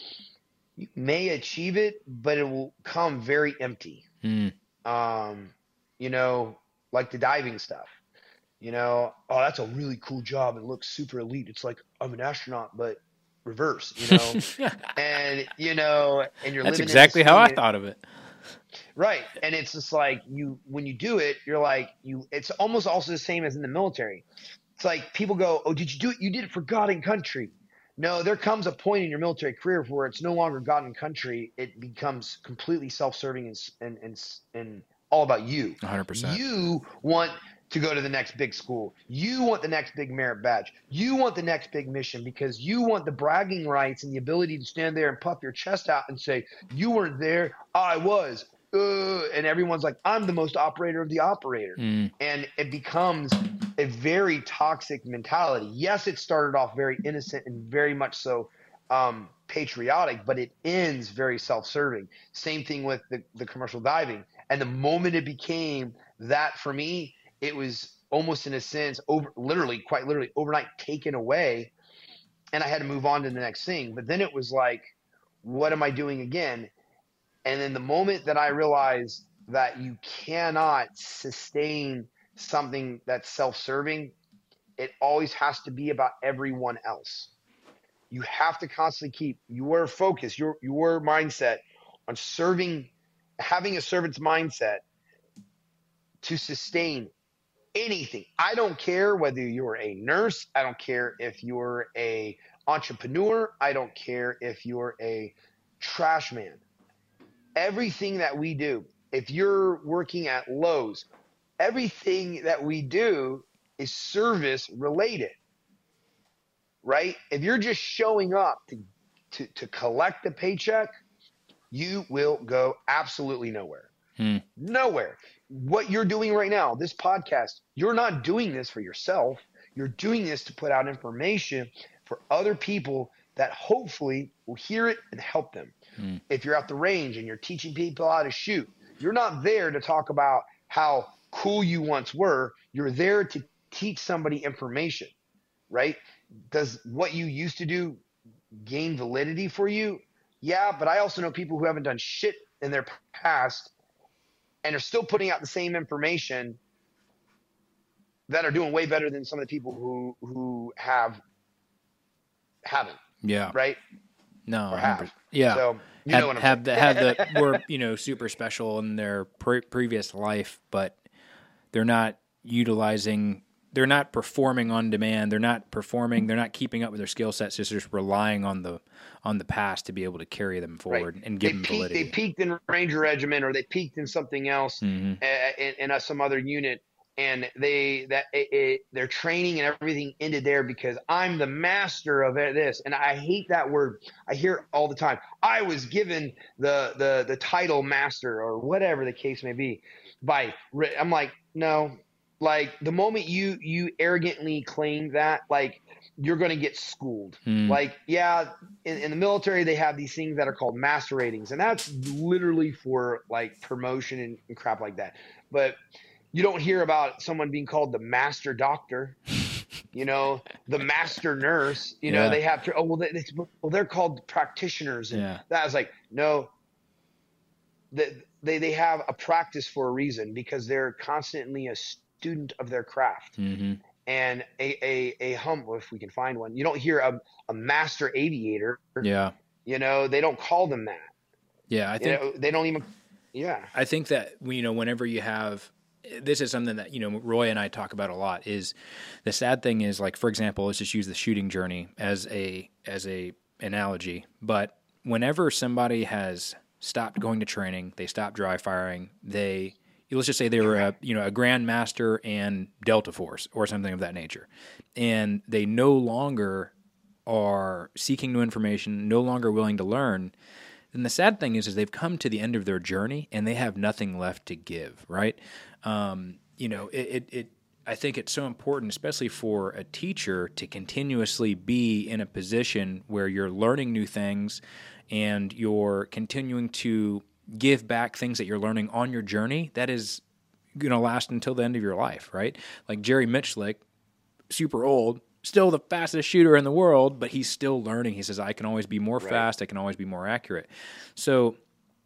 you may achieve it, but it will come very empty. Mm. Um, you know, like the diving stuff. You know, oh, that's a really cool job. It looks super elite. It's like I'm an astronaut, but reverse, you know, and you know, and you're that's living exactly in how I and, thought of it. Right. And it's just like you, when you do it, you're like, you, it's almost also the same as in the military. It's like people go, oh, did you do it? You did it for God and country. No, there comes a point in your military career where it's no longer God and country. It becomes completely self-serving and, and, and, and all about you. one hundred percent. You want to go to the next big school. You want the next big merit badge. You want the next big mission, because you want the bragging rights and the ability to stand there and puff your chest out and say, you weren't there, I was. Uh, and everyone's like, I'm the most operator of the operator. Mm. And it becomes a very toxic mentality. Yes, it started off very innocent and very much so um, patriotic, but it ends very self-serving. Same thing with the, the commercial diving. And the moment it became that for me, it was almost in a sense, over literally, quite literally overnight taken away. And I had to move on to the next thing. But then it was like, what am I doing again? And then the moment that I realized that you cannot sustain something that's self-serving, it always has to be about everyone else. You have to constantly keep your focus, your your mindset on serving, having a servant's mindset to sustain anything. I don't care whether you're a nurse. I don't care if you're a entrepreneur. I don't care if you're a trash man. Everything that we do, if you're working at Lowe's, everything that we do is service related, right? If you're just showing up to, to, to collect a paycheck, you will go absolutely nowhere. Hmm. Nowhere. What you're doing right now, this podcast, you're not doing this for yourself. You're doing this to put out information for other people that hopefully will hear it and help them. Hmm. If you're at the range and you're teaching people how to shoot, you're not there to talk about how cool you once were. You're there to teach somebody information, right? Does what you used to do gain validity for you? Yeah, but I also know people who haven't done shit in their past and are still putting out the same information that are doing way better than some of the people who who have haven't. Yeah. Right? No. Or have. Yeah. So you have, know what I'm have saying. the have the were you know super special in their pre- previous life, but they're not utilizing. They're not performing on demand. They're not performing. They're not keeping up with their skill sets. Just just relying on the on the past to be able to carry them forward Right. and give they them peaked, validity. They peaked in Ranger Regiment, or they peaked in something else, mm-hmm. uh, in, in a, some other unit, and they that it, it, their training and everything ended there because I'm the master of this, and I hate that word. I hear it all the time. I was given the the the title master, or whatever the case may be. By I'm like, no. Like the moment you you arrogantly claim that, like, you're going to get schooled. Mm. Like, yeah, in, in the military they have these things that are called master ratings, and that's literally for like promotion and, and crap like that. But you don't hear about someone being called the master doctor, you know, the master nurse. You yeah. know, they have to. Oh well, they, they, well, they're called practitioners, and yeah. that was like no. They, they they have a practice for a reason, because they're constantly a student of their craft. Mm-hmm. And a, a, a humble, if we can find one. You don't hear a, a master aviator. Yeah. You know, they don't call them that. Yeah, I think you know, they don't even. Yeah. I think that, you know, whenever you have, this is something that, you know, Roy and I talk about a lot, is the sad thing is, like, for example, let's just use the shooting journey as a as a analogy. But whenever somebody has stopped going to training, they stopped dry firing, they let's just say they were a you know a Grand Master and Delta Force or something of that nature, and they no longer are seeking new information, no longer willing to learn. Then the sad thing is, is they've come to the end of their journey and they have nothing left to give. Right? Um, you know, it, it, it. I think it's so important, especially for a teacher, to continuously be in a position where you're learning new things and you're continuing to give back things that you're learning on your journey that is going to last until the end of your life, right? Like Jerry Michlik, super old, still the fastest shooter in the world, but he's still learning. He says, I can always be more right. fast, I can always be more accurate. So,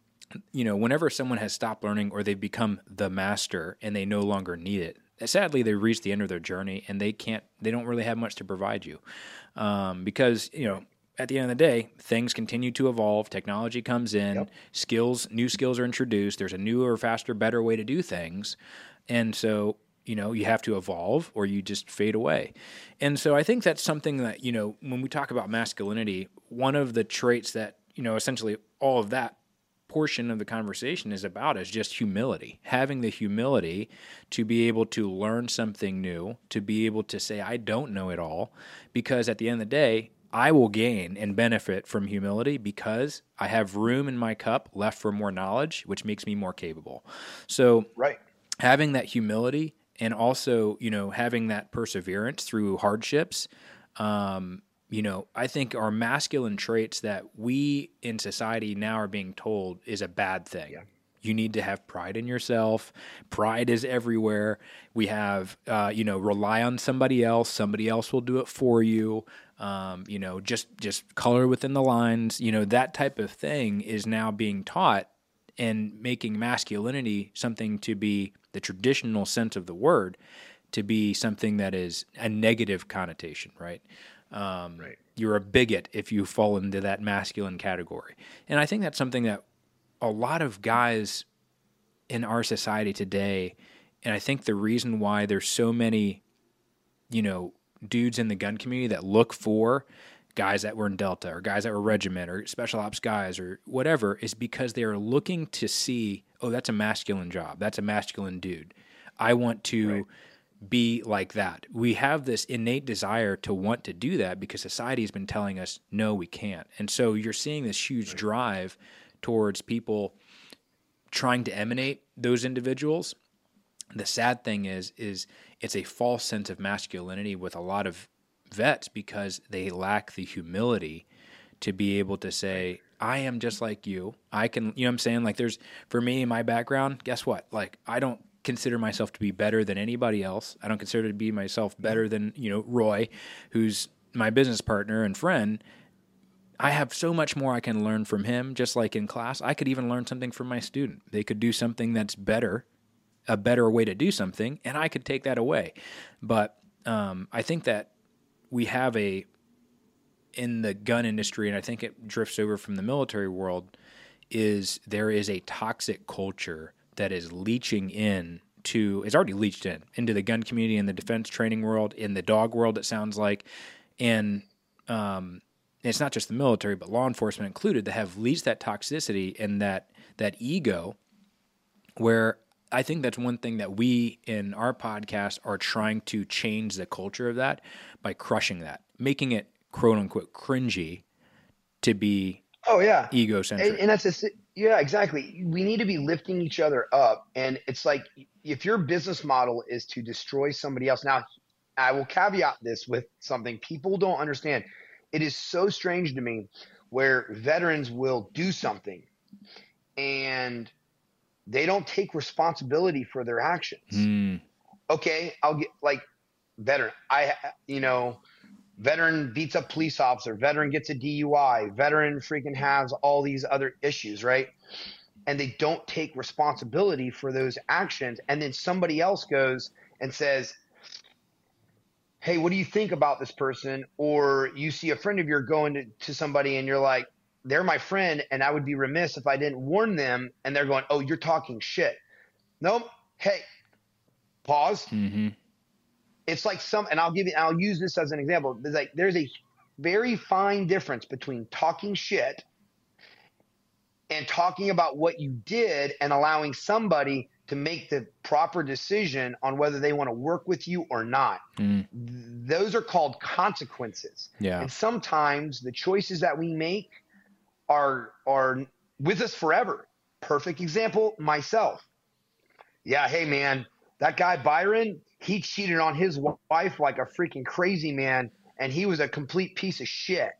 you know, whenever someone has stopped learning or they've become the master and they no longer need it, sadly, they reach the end of their journey and they can't, they don't really have much to provide you. Um, because, you know, at the end of the day, things continue to evolve. Technology comes in, yep. skills, new skills are introduced. There's a newer, faster, better way to do things. And so, you know, you have to evolve or you just fade away. And so I think that's something that, you know, when we talk about masculinity, one of the traits that, you know, essentially all of that portion of the conversation is about is just humility, having the humility to be able to learn something new, to be able to say, I don't know it all, because at the end of the day, I will gain and benefit from humility because I have room in my cup left for more knowledge, which makes me more capable. So right. having that humility and also, you know, having that perseverance through hardships, um, you know, I think are masculine traits that we in society now are being told is a bad thing. Yeah. You need to have pride in yourself. Pride is everywhere. We have, uh, you know, rely on somebody else. Somebody else will do it for you. Um, you know, just just color within the lines. You know, that type of thing is now being taught and making masculinity something to be the traditional sense of the word, to be something that is a negative connotation, right? Um, right. You're a bigot if you fall into that masculine category. And I think that's something that a lot of guys in our society today, and I think the reason why there's so many, you know, dudes in the gun community that look for guys that were in Delta or guys that were regiment or special ops guys or whatever is because they are looking to see, oh, that's a masculine job. That's a masculine dude. I want to right. be like that. We have this innate desire to want to do that because society has been telling us, no, we can't. And so you're seeing this huge right. drive towards people trying to emanate those individuals. The sad thing is, is it's a false sense of masculinity with a lot of vets because they lack the humility to be able to say, I am just like you. I can, you know what I'm saying? Like there's, for me, my background, guess what? Like I don't consider myself to be better than anybody else. I don't consider to be myself better than, you know, Roy, who's my business partner and friend. I have so much more I can learn from him, just like in class. I could even learn something from my student. They could do something that's better, a better way to do something, and I could take that away. But um, I think that we have a, in the gun industry, and I think it drifts over from the military world, is there is a toxic culture that is leaching in to, it's already leached in, into the gun community, in the defense training world, in the dog world, it sounds like. And um, it's not just the military, but law enforcement included, that have leached that toxicity and that that ego, where I think that's one thing that we in our podcast are trying to change the culture of that by crushing that, making it quote unquote cringy to be oh yeah egocentric. And, and that's a, yeah, exactly. We need to be lifting each other up. And it's like, if your business model is to destroy somebody else, now I will caveat this with something people don't understand. It is so strange to me where veterans will do something and they don't take responsibility for their actions. Mm. Okay, I'll get like veteran. I, you know, veteran beats up police officer, veteran gets a D U I, veteran freaking has all these other issues, right? And they don't take responsibility for those actions. And then somebody else goes and says, hey, what do you think about this person? Or you see a friend of yours going to, to somebody and you're like, they're my friend and I would be remiss if I didn't warn them. And they're going, oh, you're talking shit. Nope. Hey, pause. Mm-hmm. It's like some, and I'll give you, I'll use this as an example. There's like, there's a very fine difference between talking shit and talking about what you did and allowing somebody to make the proper decision on whether they want to work with you or not. Mm. Those are called consequences. Yeah. And sometimes the choices that we make are, are with us forever. Perfect example, myself. Yeah. Hey man, that guy Byron, he cheated on his wife like a freaking crazy man. And he was a complete piece of shit.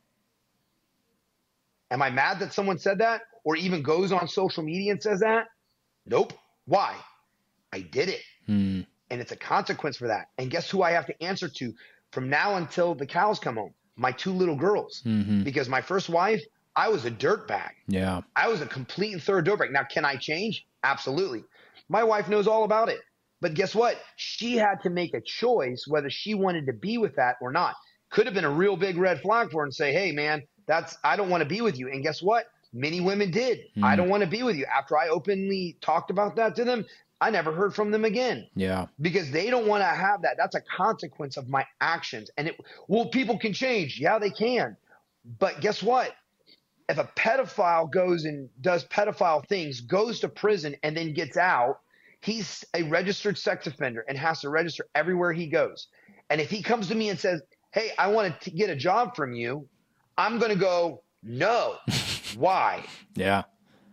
Am I mad that someone said that? Or even goes on social media and says that? Nope. Why? I did it. Hmm. And it's a consequence for that. And guess who I have to answer to from now until the cows come home? My two little girls. Mm-hmm. Because my first wife, I was a dirtbag. Yeah. I was a complete and thorough dirtbag. Now, can I change? Absolutely. My wife knows all about it. But guess what? She had to make a choice whether she wanted to be with that or not. Could have been a real big red flag for her and say, hey, man, that's I don't want to be with you. And guess what? Many women did. Mm. I don't want to be with you. After I openly talked about that to them, I never heard from them again. Yeah. Because they don't want to have that. That's a consequence of my actions. And it, well, people can change. Yeah, they can. But guess what? If a pedophile goes and does pedophile things, goes to prison and then gets out, he's a registered sex offender and has to register everywhere he goes. And if he comes to me and says, hey, I want to get a job from you, I'm going to go, no. Why? Yeah.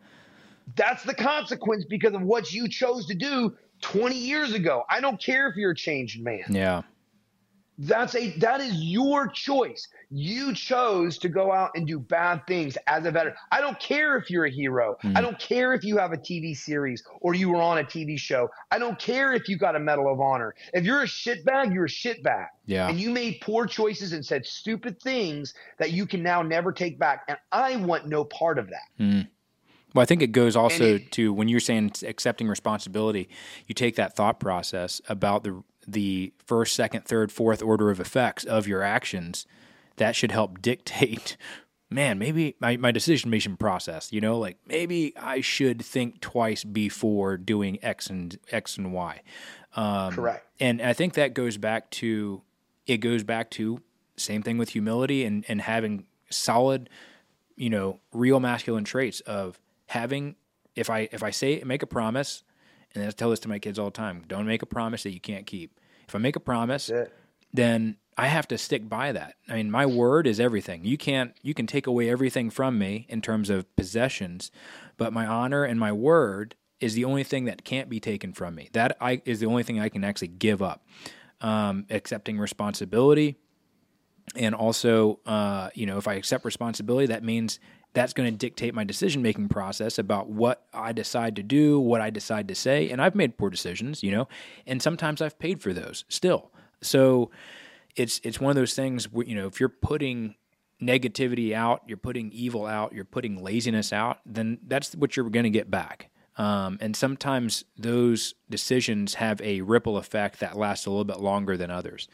That's the consequence because of what you chose to do twenty years ago. I don't care if you're a changed man. Yeah. That's a that is your choice. You chose to go out and do bad things as a veteran. I don't care if you're a hero. Mm. I don't care if you have a T V series or you were on a T V show. I don't care if you got a Medal of Honor. If you're a shitbag, you're a shitbag. Yeah. And you made poor choices and said stupid things that you can now never take back. And I want no part of that. Mm. Well, I think it goes also it, to when you're saying accepting responsibility, you take that thought process about the the first, second, third, fourth order of effects of your actions. That should help dictate, man, maybe my, my decision-making process, you know, like maybe I should think twice before doing X and X and Y. Um, Correct. And I think that goes back to, it goes back to same thing with humility and, and having solid, you know, real masculine traits of having, if I, if I say, make a promise, and I tell this to my kids all the time, don't make a promise that you can't keep. If I make a promise, then I have to stick by that. I mean, my word is everything. You can't, you can take away everything from me in terms of possessions, but my honor and my word is the only thing that can't be taken from me. That I is the only thing I can actually give up. Um, accepting responsibility. And also, uh, you know, if I accept responsibility, that means that's going to dictate my decision-making process about what I decide to do, what I decide to say. And I've made poor decisions, you know, and sometimes I've paid for those still. So it's, it's one of those things where, you know, if you're putting negativity out, you're putting evil out, you're putting laziness out, then that's what you're going to get back. Um, and sometimes those decisions have a ripple effect that lasts a little bit longer than others.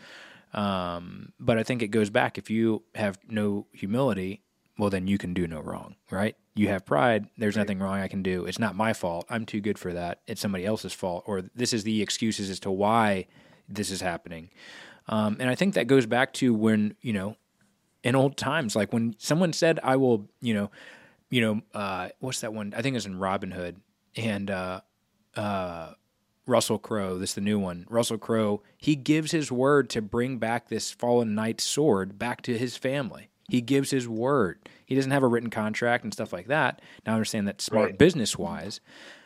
Um, but I think it goes back. If you have no humility, well, then you can do no wrong, right? You have pride. There's nothing wrong I can do. It's not my fault. I'm too good for that. It's somebody else's fault, or this is the excuses as to why this is happening. Um, and I think that goes back to when, you know, in old times, like when someone said, I will, you know, you know, uh, what's that one? I think it was in Robin Hood, and uh, uh, Russell Crowe, this is the new one. Russell Crowe, he gives his word to bring back this fallen knight's sword back to his family. He gives his word. He doesn't have a written contract and stuff like that. Now I understand that's smart Right. business-wise,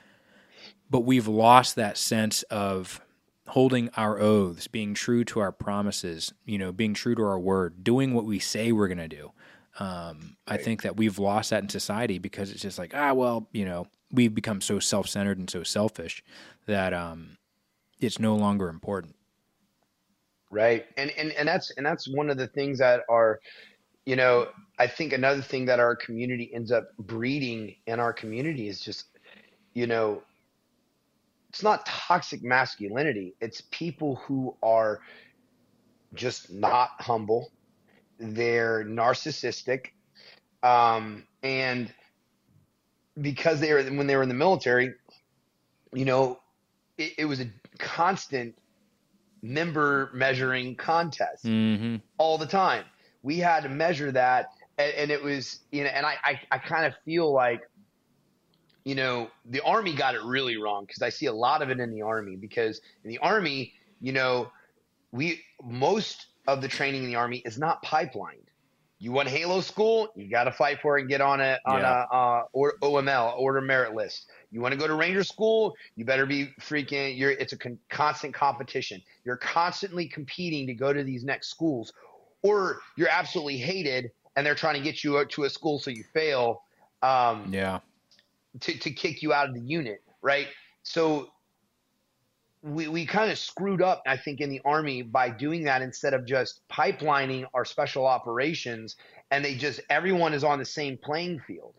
but we've lost that sense of holding our oaths, being true to our promises, you know, being true to our word, doing what we say we're going to do. Um, I think that we've lost that in society because it's just like, ah, well, you know, we've become so self-centered and so selfish that um, it's no longer important. Right. And, and, and that's, and that's one of the things that are, you know, I think another thing that our community ends up breeding in our community is just, you know, it's not toxic masculinity. It's people who are just not humble. They're narcissistic. Um, and because they were, when they were in the military, you know, it, it was a constant member measuring contest Mm-hmm. all the time. We had to measure that. And, and it was, you know, and I, I, I kind of feel like, you know, the Army got it really wrong, because I see a lot of it in the Army, because in the Army, you know, we, most of the training in the Army is not pipelined. You want Halo school, you got to fight for it and get on a, on Yeah. a, uh, or O M L, order merit list. You want to go to Ranger school, you better be freaking, you're, it's a con- constant competition. You're constantly competing to go to these next schools, or you're absolutely hated and they're trying to get you to a school so you fail. Um, Yeah. to, to kick you out of the unit, right? So we, we kind of screwed up, I think, in the Army by doing that instead of just pipelining our special operations, and they just, everyone is on the same playing field.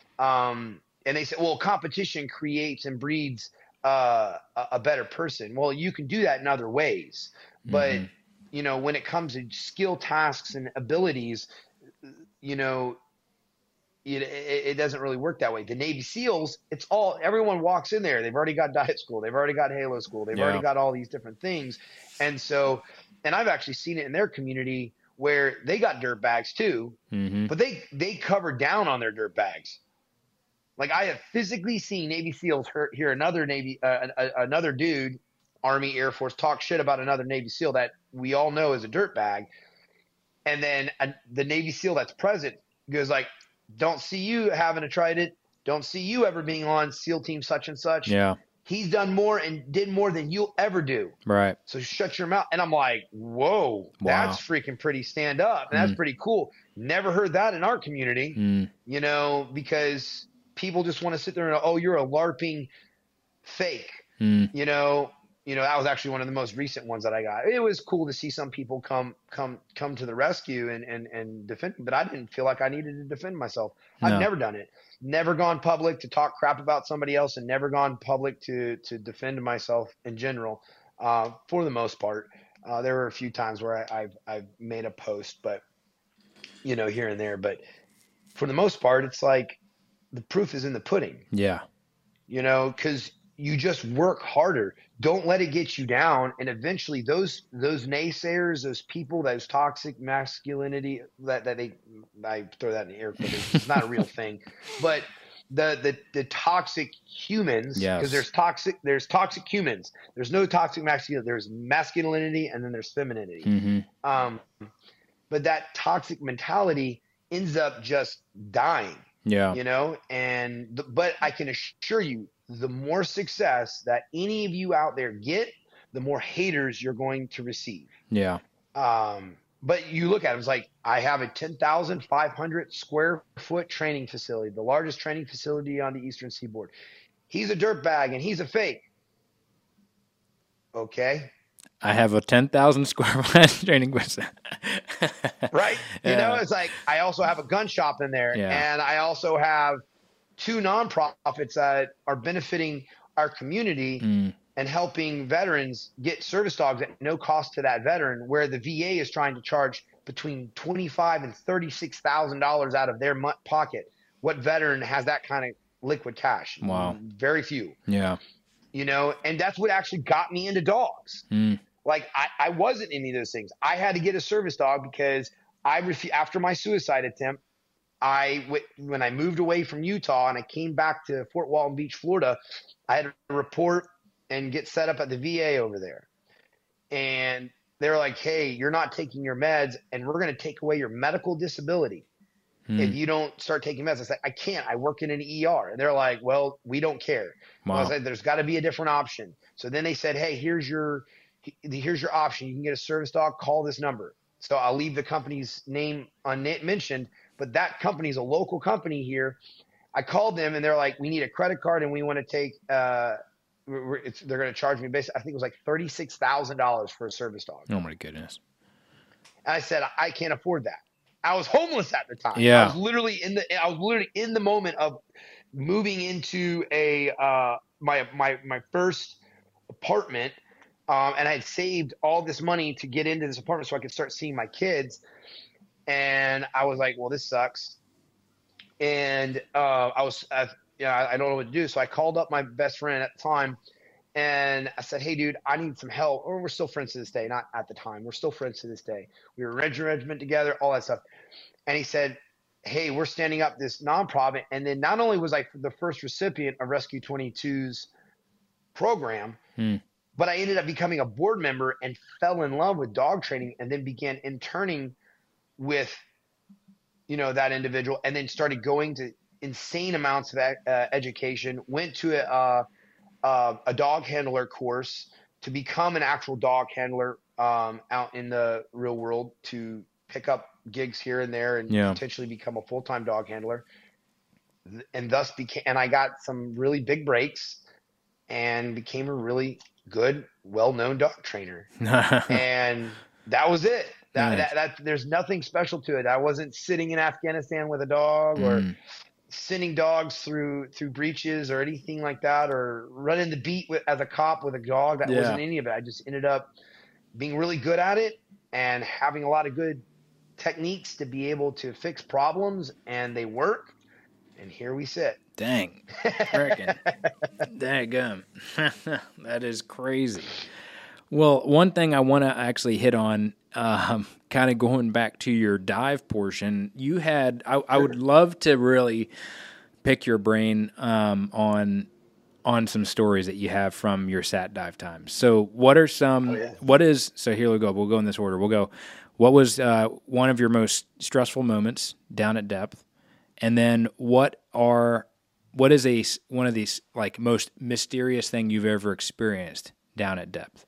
Um, and they say, well, competition creates and breeds uh, a, a better person. Well, you can do that in other ways, but Mm-hmm. you know, when it comes to skill, tasks, and abilities, you know, It, it, it doesn't really work that way. The Navy SEALs, it's all, everyone walks in there. They've already got diet school. They've already got Halo school. They've Yeah. already got all these different things. And so, and I've actually seen it in their community where they got dirt bags too, Mm-hmm. but they, they cover down on their dirt bags. Like I have physically seen Navy SEALs hurt, hear another Navy, uh, a, another dude, Army, Air Force, talk shit about another Navy SEAL that we all know is a dirt bag. And then uh, the Navy SEAL that's present goes like, don't see you having a trident. Don't see you ever being on SEAL team such and such. Yeah. He's done more and did more than you'll ever do. Right. So shut your mouth. And I'm like, whoa, Wow. that's freaking pretty stand up. And that's Mm. pretty cool. Never heard that in our community, Mm. you know, because people just want to sit there and, oh, you're a LARPing fake, Mm. you know. You know, that was actually one of the most recent ones that I got. It was cool to see some people come come come to the rescue and and and defend, but I didn't feel like I needed to defend myself. No. I've never done it. Never gone public to talk crap about somebody else, and never gone public to to defend myself in general. Uh, for the most part, uh, there were a few times where I, I've I've made a post, but you know, here and there. But for the most part, it's like the proof is in the pudding. Yeah. You know, because you just work harder. Don't let it get you down. And eventually those those naysayers, those people, those toxic masculinity, that, that they, I throw that in the air quotes, it's not a real thing. But the the the toxic humans, Yes. because there's toxic there's toxic humans. There's no toxic masculinity. There's masculinity and then there's femininity. Mm-hmm. Um, but that toxic mentality ends up just dying. Yeah. You know, and the, but I can assure you, the more success that any of you out there get, the more haters you're going to receive. Yeah. Um, But you look at it, it's like, I have a ten thousand five hundred square foot training facility, the largest training facility on the Eastern Seaboard. He's a dirtbag and he's a fake. Okay. I have a ten thousand square foot training facility. Right. You Yeah. know, it's like, I also have a gun shop in there, Yeah. and I also have two nonprofits that are benefiting our community Mm. and helping veterans get service dogs at no cost to that veteran, where the V A is trying to charge between twenty-five and thirty-six thousand dollars out of their mo- pocket. What veteran has that kind of liquid cash? Wow. Very few. Yeah. You know, and that's what actually got me into dogs. Mm. Like, I, I wasn't any of those things. I had to get a service dog because I refu- after my suicide attempt, I w- when I moved away from Utah and I came back to Fort Walton Beach, Florida, I had to report and get set up at the V A over there. And they're like, hey, you're not taking your meds, and we're going to take away your medical disability Mm. if you don't start taking meds. I said, I can't. I work in an E R. And they're like, well, we don't care. Wow. I said, there's got to be a different option. So then they said, hey, here's your here's your option. You can get a service dog. Call this number. So I'll leave the company's name unmentioned, but that company is a local company here. I called them, and they're like, we need a credit card, and we want to take uh, we're, it's, they're going to charge me basically, I think it was like thirty-six thousand dollars for a service dog. Oh my goodness. And I said, I can't afford that. I was homeless at the time. Yeah. I was literally in the I was literally in the moment of moving into a uh, my my my first apartment, um, and I had saved all this money to get into this apartment so I could start seeing my kids. And I was like, well, this sucks. And uh, I was, uh, yeah, I don't know what to do. So I called up my best friend at the time, and I said, hey, dude, I need some help. Or we're still friends to this day. Not at the time. We're still friends to this day. We were Ranger Regiment together, all that stuff. And he said, hey, we're standing up this nonprofit. And then not only was I the first recipient of Rescue twenty-two's program, Hmm. but I ended up becoming a board member and fell in love with dog training, and then began interning with, you know, that individual, and then started going to insane amounts of uh, education, went to a, uh, uh, a dog handler course to become an actual dog handler um, out in the real world, to pick up gigs here and there and Yeah. potentially become a full-time dog handler. And thus became, and I got some really big breaks and became a really good, well-known dog trainer. And that was it. That, Nice. that, that there's nothing special to it. I wasn't sitting in Afghanistan with a dog, or Mm. sending dogs through through breaches or anything like that, or running the beat with, as a cop with a dog. That Yeah. wasn't any of it. I just ended up being really good at it and having a lot of good techniques to be able to fix problems, and they work. And here we sit. Dang. Frickin'. Daggum. That is crazy. Well, one thing I want to actually hit on, um, kind of going back to your dive portion, you had, I, I would love to really pick your brain um, on on some stories that you have from your sat dive times. So what are some, Oh, yeah. what is, so here we go, we'll go in this order. We'll go, what was uh, one of your most stressful moments down at depth? And then what are, what is a, one of these like most mysterious thing you've ever experienced down at depth?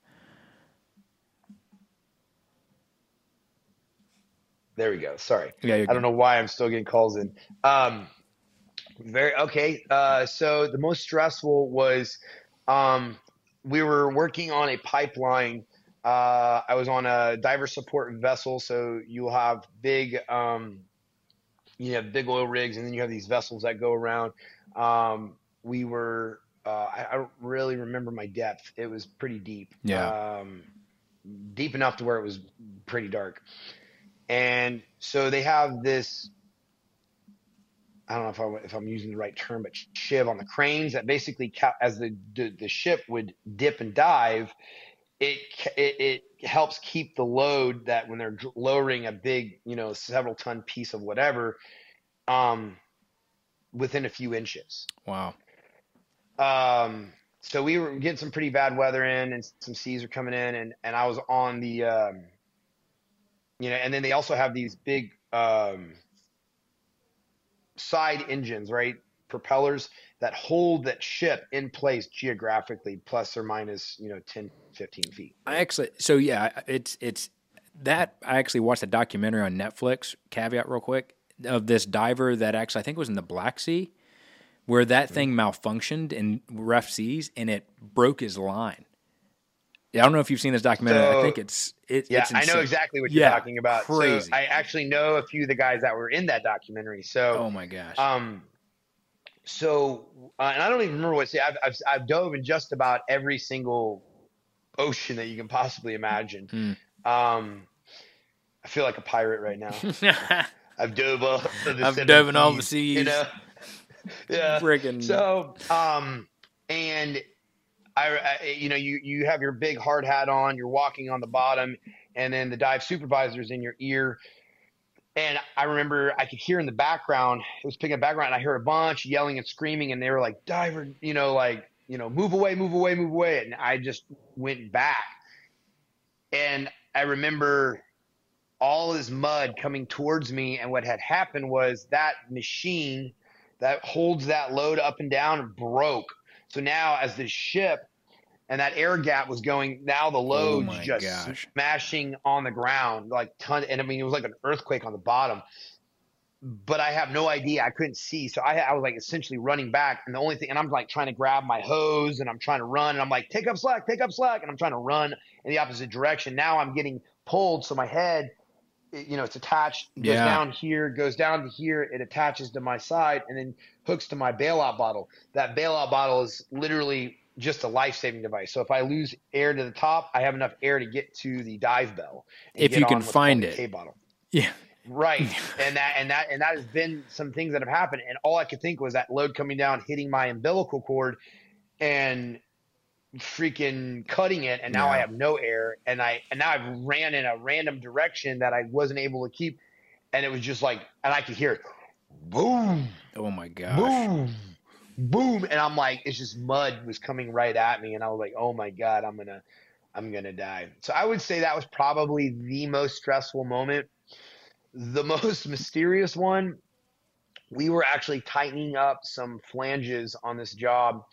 There we go. Sorry. Yeah, you're I don't know why I'm still getting calls in. Um, very okay. Uh, so the most stressful was, um, we were working on a pipeline. Uh, I was on a diver support vessel, so you'll have big, um, you have big oil rigs, and then you have these vessels that go around. Um, we were, uh, I, I don't really remember my depth. It was pretty deep. Yeah. Um, deep enough to where it was pretty dark. And so they have this, I don't know if, I, if I'm using the right term, but shiv on the cranes that basically, ca- as the, the the ship would dip and dive, it, it it helps keep the load that when they're dr- lowering a big, you know, several ton piece of whatever, um, within a few inches. Wow. Um, so we were getting some pretty bad weather in, and some seas are coming in, and and I was on the. Um, You know, and then they also have these big um, side engines, right? Propellers that hold that ship in place geographically, plus or minus, you know, ten, fifteen feet. I actually, so yeah, it's, it's, that I actually watched a documentary on Netflix, caveat real quick, of this diver that actually I think was in the Black Sea, where that thing malfunctioned in rough seas and it broke his line. I don't know if you've seen this documentary. So, I think it's it, yeah, it's insane. I know exactly what yeah, you're talking about. Crazy. So I actually know a few of the guys that were in that documentary. So, oh my gosh. Um, so, uh, and I don't even remember what. See, I've, I've I've dove in just about every single ocean that you can possibly imagine. Hmm. Um, I feel like a pirate right now. I've dove all the I've dove in all the seas. You know? Yeah. Friggin' So, um, and I, I, you know, you, you have your big hard hat on, you're walking on the bottom, and then the dive supervisor's in your ear. And I remember I could hear in the background, it was picking up background, and I heard a bunch yelling and screaming, and they were like, diver, you know, like, you know, move away, move away, move away. And I just went back. And I remember all this mud coming towards me. And what had happened was that machine that holds that load up and down broke. So now as the ship and that air gap was going, now the load's oh just gosh. smashing on the ground, like ton. And I mean, it was like an earthquake on the bottom, but I have no idea. I couldn't see. So I, I was like essentially running back. And the only thing, and I'm like trying to grab my hose and I'm trying to run and I'm like, take up slack, take up slack. And I'm trying to run in the opposite direction. Now I'm getting pulled. So my head, you know, it's attached, goes yeah. down here, goes down to here, it attaches to my side and then hooks to my bailout bottle. That bailout bottle is literally just a life-saving device. So if I lose air to the top, I have enough air to get to the dive bell. If you can find it. K bottle. Yeah. Right. and that and that and that has been some things that have happened. And all I could think was that load coming down, hitting my umbilical cord and freaking cutting it, and now yeah. I have no air, and I and now I've ran in a random direction that I wasn't able to keep, and it was just like, and I could hear it, boom, oh my gosh, boom, boom, and I'm like, it's just mud was coming right at me, and I was like, oh my god, I'm gonna, I'm gonna die. So I would say that was probably the most stressful moment. The most mysterious one, we were actually tightening up some flanges on this job.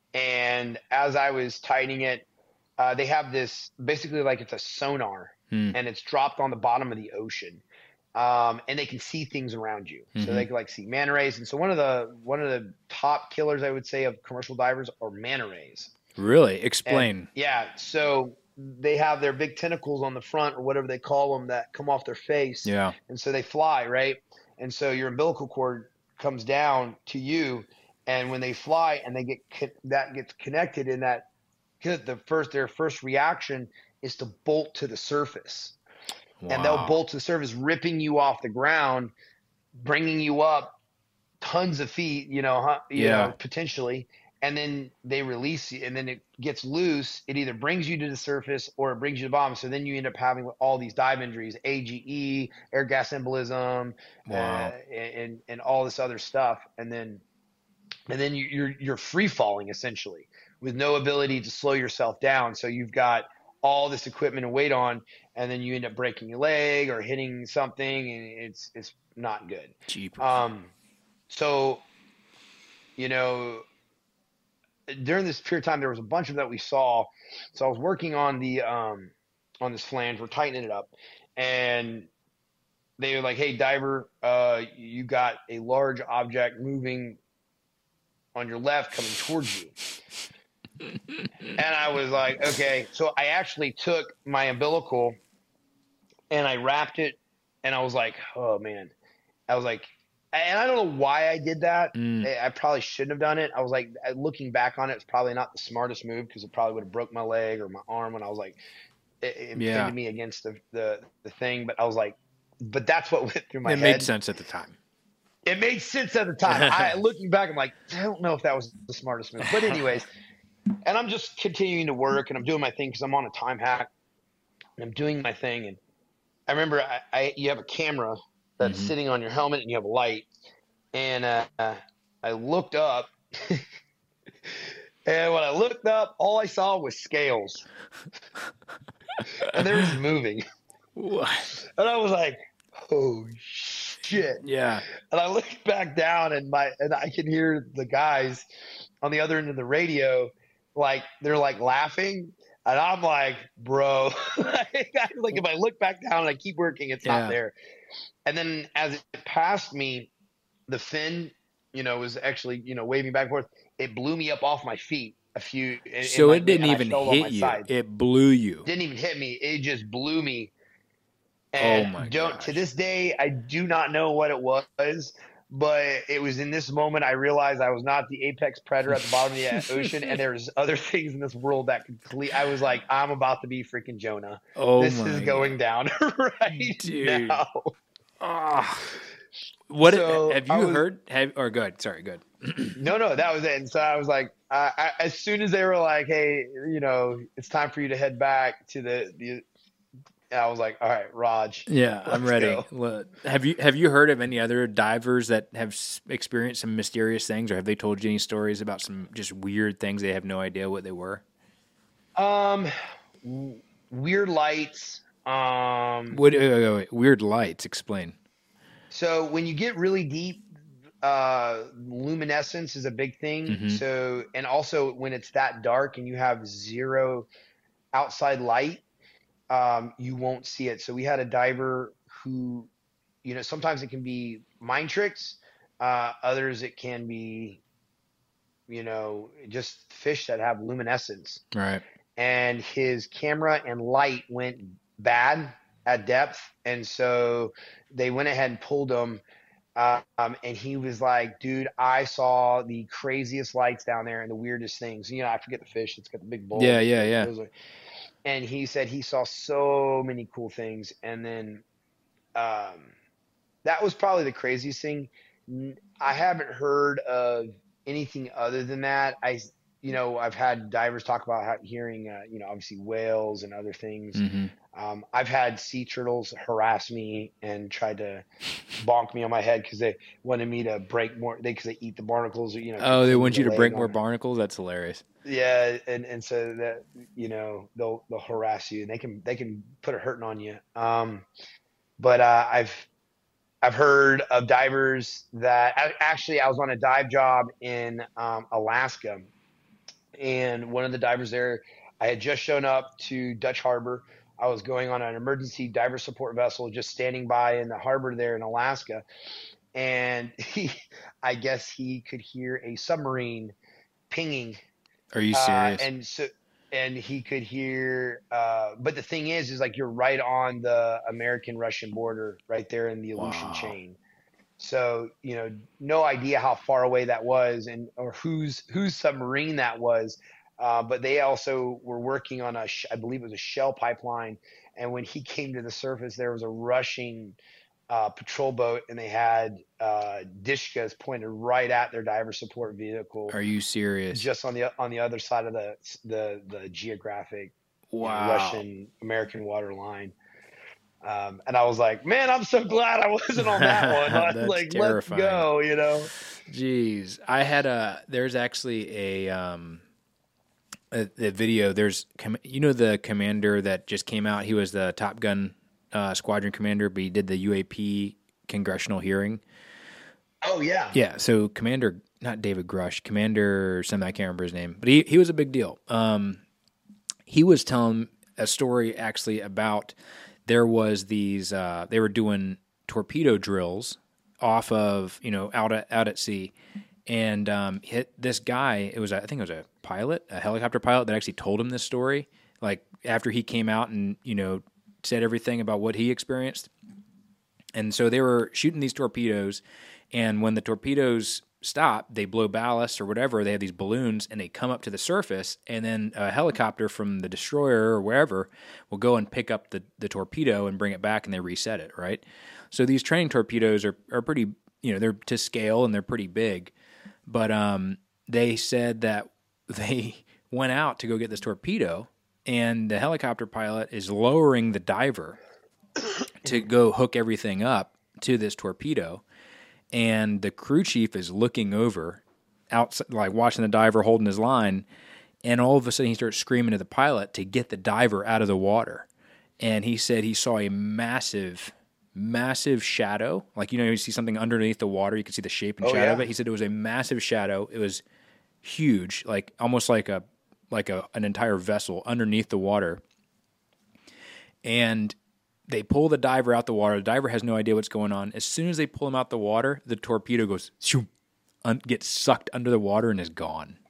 And as I was tightening it, uh, they have this basically like it's a sonar hmm. and it's dropped on the bottom of the ocean. Um, and they can see things around you. Mm-hmm. So they can like see manta rays. And so one of the, one of the top killers, I would say, of commercial divers are manta rays. Really? Explain. And, yeah. So they have their big tentacles on the front or whatever they call them that come off their face. Yeah. And so they fly, right? And so your umbilical cord comes down to you. And when they fly and they get that gets connected in that, the first their first reaction is to bolt to the surface, wow. and they'll bolt to the surface, ripping you off the ground, bringing you up tons of feet, you know, huh, you yeah. know, potentially, and then they release you, and then it gets loose. It either brings you to the surface or it brings you to the bottom. So then you end up having all these dive injuries, A G E, air gas embolism, wow. uh, and and all this other stuff, and then. And then you, you're you're free falling essentially with no ability to slow yourself down. So you've got all this equipment and weight on, and then you end up breaking your leg or hitting something, and it's it's not good. Jeepers. Um, so you know, during this period of time, there was a bunch of that we saw. So I was working on the um on this flange, we're tightening it up, and they were like, "Hey, diver, uh, you got a large object moving on your left coming towards you." And I was like, okay. So I actually took my umbilical and I wrapped it, and I was like, oh man. I was like, and I don't know why I did that. Mm. I probably shouldn't have done it. I was like, looking back on it, it's probably not the smartest move because it probably would have broke my leg or my arm when I was like, it, it yeah. pinned me against the, the, the thing. But I was like, but that's what went through my it head. It made sense at the time. It made sense at the time. I, looking back, I'm like, I don't know if that was the smartest move. But anyways, and I'm just continuing to work, and I'm doing my thing because I'm on a time hack, and I'm doing my thing. And I remember I, I you have a camera that's mm-hmm. sitting on your helmet, and you have a light. And uh, I looked up, and when I looked up, all I saw was scales. And they were just moving. What? And I was like, oh, shit. Yeah. And I looked back down, and my and I can hear the guys on the other end of the radio, like they're like laughing, And I'm like, bro, like if I look back down and I keep working, it's Yeah. not there. And then as it passed me, the fin, you know, was actually, you know, waving back and forth. It blew me up off my feet a few. And, So and it my, didn't and I even fell on hit my you. side. It blew you. Didn't even hit me. It just blew me. Oh And my don't gosh. to this day, I do not know what it was, but it was in this moment I realized I was not the apex predator at the bottom of the ocean, and there's other things in this world that could cle- I was like, I'm about to be freaking Jonah. Oh This my is going down right Dude. now. Ah. What So have I you was heard? Have or good? Sorry, good. no, no, that was it. And so I was like, I, I, as soon as they were like, hey, you know, it's time for you to head back to the the. I was like, all right, Raj. Yeah, I'm ready. Go. Look, Have you have you heard of any other divers that have s- experienced some mysterious things, or have they told you any stories about some just weird things they have no idea what they were? Um, w- weird lights. Um, What? Wait, wait, wait. Weird lights. Explain. so when you get really deep, uh, luminescence is a big thing. Mm-hmm. So, and also when it's that dark and you have zero outside light, um, you won't see it. So we had a diver who, you know, sometimes it can be mind tricks. Uh, others it can be, you know, just fish that have luminescence. Right. And his camera and light went bad at depth, and so they went ahead and pulled him. Um, and he was like, "Dude, I saw the craziest lights down there and the weirdest things." You know, I forget the fish; it's got the big bulb. Yeah, yeah, yeah. Those are, and he said he saw so many cool things. And then um, that was probably the craziest thing. I haven't heard of anything other than that. I, you know, I've had divers talk about how, hearing, uh, you know, obviously whales and other things. Mm-hmm. Um, I've had sea turtles harass me and tried to bonk me on my head because they wanted me to break more. They because they eat the barnacles. Or, you know. Oh, they want you to break more on. barnacles. That's hilarious. Yeah, and, and so that you know they'll they'll harass you and they can they can put a hurting on you. Um, but uh, I've I've heard of divers that I, actually I was on a dive job in um, Alaska, and one of the divers there, I had just shown up to Dutch Harbor. I was going on an emergency diver support vessel, just standing by in the harbor there in Alaska, and he, I guess he could hear a submarine pinging. Are you serious? Uh, and so, and he could hear. Uh, but the thing is, is like you're right on the American-Russian border, right there in the Aleutian Wow. chain. So you know, no idea how far away that was, and or whose whose submarine that was. Uh, but they also were working on a, I believe it was a Shell pipeline. And when he came to the surface, there was a rushing uh, patrol boat, and they had uh, Dishkas pointed right at their diver support vehicle. Are you serious? Just on the on the other side of the the the geographic, wow. you know, Russian American water line. Um, and I was like, man, I'm so glad I wasn't on that one. I was like, terrifying. Let's go, you know. Jeez, I had a. There's actually a um, a, a video. There's you know the commander that just came out. He was the Top Gun uh, squadron commander, but he did the U A P congressional hearing. Oh yeah, yeah. So Commander, not David Grush, Commander something, I can't remember his name, but he he was a big deal. Um, he was telling a story actually about. There was these, uh, they were doing torpedo drills off of, you know, out at, out at sea. And um, hit this guy, it was, a, I think it was a pilot, a helicopter pilot that actually told him this story. Like after he came out and, you know, said everything about what he experienced. And so they were shooting these torpedoes. And when the torpedoes stop, they blow ballast or whatever. They have these balloons and they come up to the surface, and then a helicopter from the destroyer or wherever will go and pick up the, the torpedo and bring it back, and they reset it, right? So these training torpedoes are, are pretty, you know, they're to scale and they're pretty big. But um, they said that they went out to go get this torpedo, and the helicopter pilot is lowering the diver to go hook everything up to this torpedo. And the crew chief is looking over, outside, like watching the diver holding his line, and all of a sudden he starts screaming to the pilot to get the diver out of the water. And he said he saw a massive, massive shadow. Like, you know, you see something underneath the water, you can see the shape and oh, shadow yeah. of it. He said it was a massive shadow. It was huge, like almost like a like a an entire vessel underneath the water, and they pull the diver out the water. The diver has no idea what's going on. As soon as they pull him out the water, the torpedo goes shoo, un- gets sucked under the water and is gone.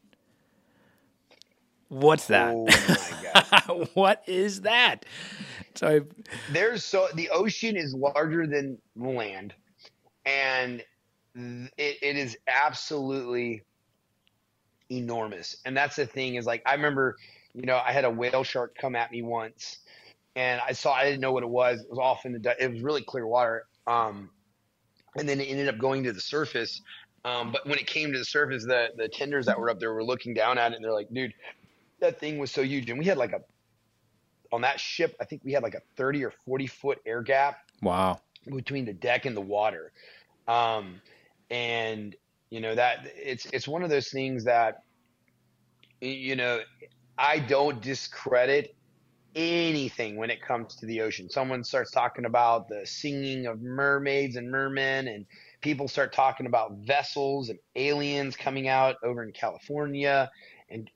What's that? Oh my God. What is that? So I, There's so the ocean is larger than the land, and it, it is absolutely enormous. And that's the thing is like I remember, you know, I had a whale shark come at me once, and I saw I didn't know what it was. It was off in the it was really clear water. Um, and then it ended up going to the surface. Um, but when it came to the surface, the the tenders that were up there were looking down at it, and they're like, dude, that thing was so huge. And we had like a on that ship, I think we had like a thirty or forty foot air gap. Wow. Between the deck and the water. Um, and you know, that it's, it's one of those things that, you know, I don't discredit anything when it comes to the ocean. Someone starts talking about the singing of mermaids and mermen, and people start talking about vessels and aliens coming out over in California. And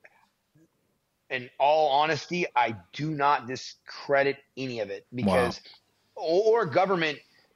in all honesty, I do not discredit any of it because, wow. or government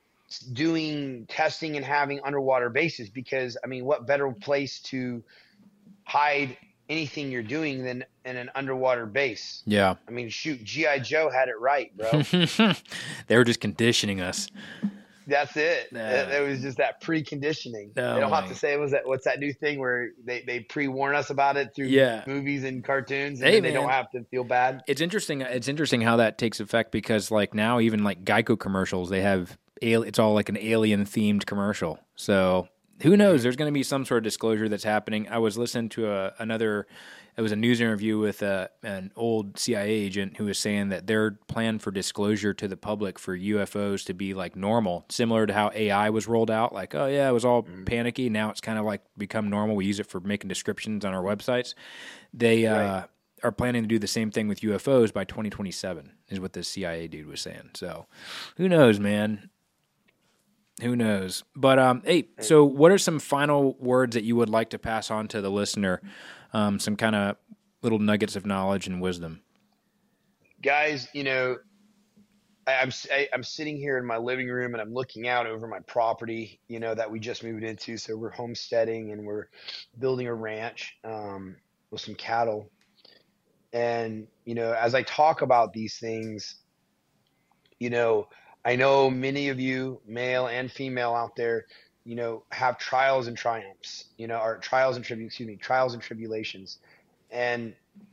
doing testing and having underwater bases, because I mean, what better place to hide anything you're doing than in an underwater base? Yeah. I mean, shoot, G I Joe had it right, bro. They were just conditioning us. That's it. Uh, it. It was just that preconditioning. Oh they don't my. have to say it was that. What's that new thing where they, they pre-warn us about it through yeah. movies and cartoons, and hey, then they man. don't have to feel bad. It's interesting. It's interesting how that takes effect because, like now, even like Geico commercials, they have it's all like an alien themed commercial. So who knows? There's going to be some sort of disclosure that's happening. I was listening to a, another. It was a news interview with a, an old C I A agent who was saying that their plan for disclosure to the public for U F Os to be like normal, similar to how A I was rolled out. Like, oh yeah, it was all mm. panicky. Now it's kind of like become normal. We use it for making descriptions on our websites. They right. uh, are planning to do the same thing with U F Os by twenty twenty-seven is what this C I A dude was saying. So who knows, man? Who knows? But, um, hey, so what are some final words that you would like to pass on to the listener? Um, some kind of little nuggets of knowledge and wisdom. Guys, you know, I, I'm I, I'm sitting here in my living room and I'm looking out over my property, you know, that we just moved into. So we're homesteading and we're building a ranch um, with some cattle. And, you know, as I talk about these things, you know, I know many of you, male and female out there, you know, have trials and triumphs, you know, or trials and tribulations, excuse me, trials and tribulations. And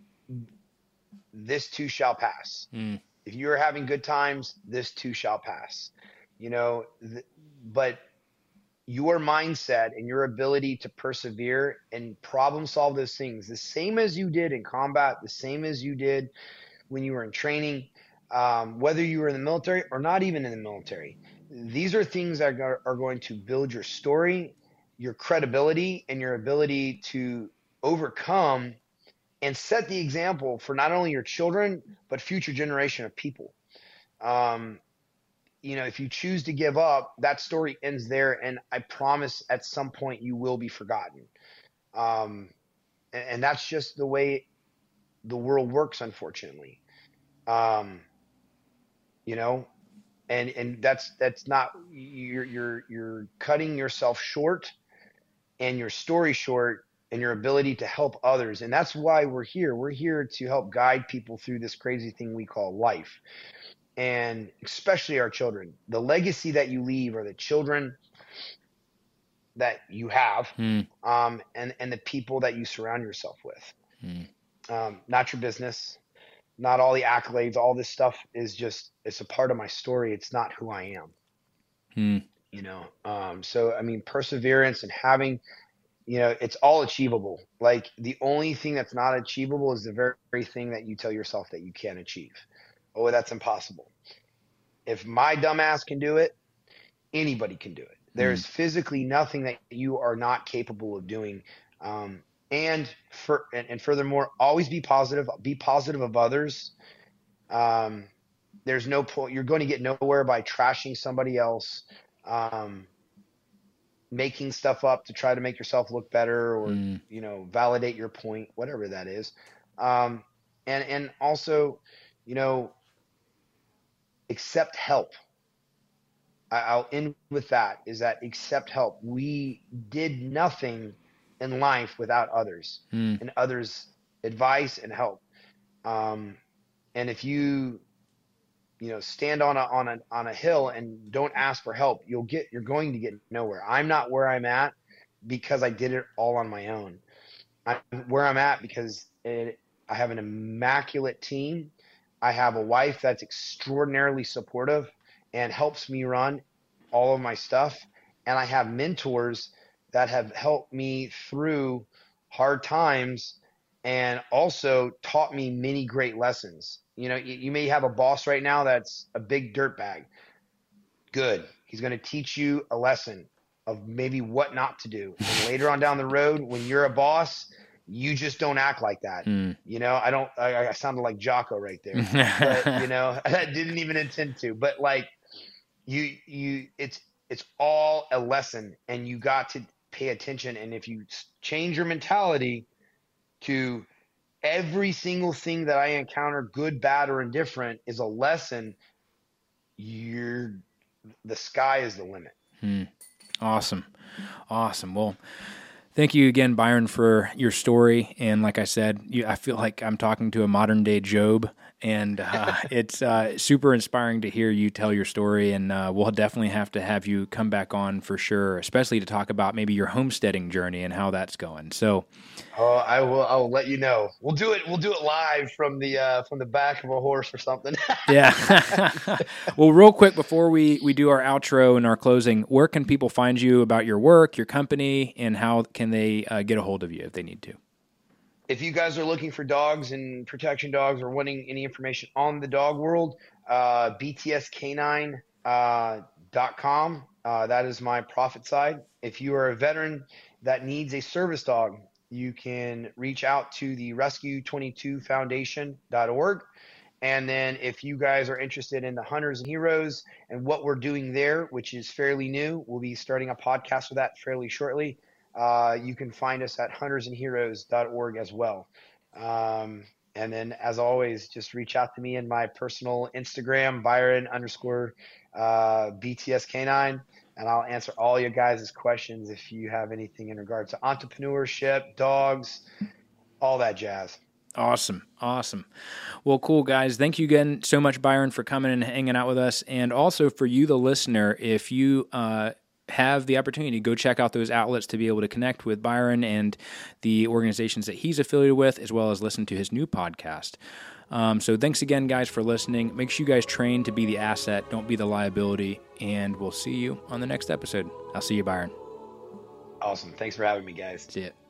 this too shall pass. Mm. If you are having good times, this too shall pass, you know, th- but your mindset and your ability to persevere and problem solve those things, the same as you did in combat, the same as you did when you were in training, Um, whether you were in the military or not even in the military, these are things that are, are going to build your story, your credibility, and your ability to overcome and set the example for not only your children, but future generation of people. Um, you know, if you choose to give up, that story ends there. And I promise at some point you will be forgotten. Um, and, and that's just the way the world works, unfortunately. Um, You know, and and that's that's not you're you're you're cutting yourself short and your story short and your ability to help others. And that's why we're here. We're here to help guide people through this crazy thing we call life, and especially our children. The legacy that you leave are the children that you have, mm. um, and and the people that you surround yourself with. Mm. Um, not your business. Not all the accolades, all this stuff is just, it's a part of my story. It's not who I am, hmm. you know? Um, so, I mean, perseverance and having, you know, it's all achievable. Like the only thing that's not achievable is the very, very thing that you tell yourself that you can't achieve. Oh, that's impossible. If my dumbass can do it, anybody can do it. There's hmm. physically nothing that you are not capable of doing. Um, And for and, and furthermore, always be positive. Be positive of others. Um, there's no point. You're going to get nowhere by trashing somebody else, um, making stuff up to try to make yourself look better, or mm. you know, validate your point, whatever that is. Um, and, and also, you know, accept help. I, I'll end with that is that accept help. We did nothing in life without others Mm. and others' advice and help. Um, and if you, you know, stand on a, on a, on a hill and don't ask for help, you'll get, you're going to get nowhere. I'm not where I'm at because I did it all on my own. I'm where I'm at because it, I have an immaculate team. I have a wife that's extraordinarily supportive and helps me run all of my stuff. And I have mentors that have helped me through hard times and also taught me many great lessons. You know, you, you may have a boss right now that's a big dirtbag. Good. He's going to teach you a lesson of maybe what not to do. And later on down the road, when you're a boss, you just don't act like that. Mm. You know, I don't, I, I sounded like Jocko right there, but you know, I didn't even intend to, but like you, you, it's, it's all a lesson and you got to pay attention. And if you change your mentality to every single thing that I encounter, good, bad, or indifferent is a lesson, you're, the sky is the limit. Hmm. Awesome. Awesome. Well, thank you again, Byron, for your story. And like I said, you, I feel like I'm talking to a modern day Job, and uh, it's uh, super inspiring to hear you tell your story. And uh, we'll definitely have to have you come back on for sure, especially to talk about maybe your homesteading journey and how that's going. So, oh, I will. I'll let you know. We'll do it. We'll do it live from the uh, from the back of a horse or something. Yeah. Well, real quick before we, we do our outro and our closing, where can people find you about your work, your company, and how can they uh, get a hold of you if they need to? If you guys are looking for dogs and protection dogs or wanting any information on the dog world, uh, B T S canine dot com. Uh, that is my profit side. If you are a veteran that needs a service dog, you can reach out to the rescue twenty-two foundation dot org. And then if you guys are interested in the Hunters and Heroes and what we're doing there, which is fairly new, we'll be starting a podcast for that fairly shortly. Uh, you can find us at hunters and heroes dot org as well. Um, and then as always, just reach out to me in my personal Instagram, Byron underscore uh, B T S canine, and I'll answer all your guys' questions if you have anything in regard to entrepreneurship, dogs, all that jazz. Awesome. Awesome. Well, cool, guys. Thank you again so much, Byron, for coming and hanging out with us. And also for you, the listener, if you uh, have the opportunity, go check out those outlets to be able to connect with Byron and the organizations that he's affiliated with, as well as listen to his new podcast. Um, so thanks again, guys, for listening. Make sure you guys train to be the asset. Don't be the liability. And we'll see you on the next episode. I'll see you, Byron. Awesome. Thanks for having me, guys. See ya.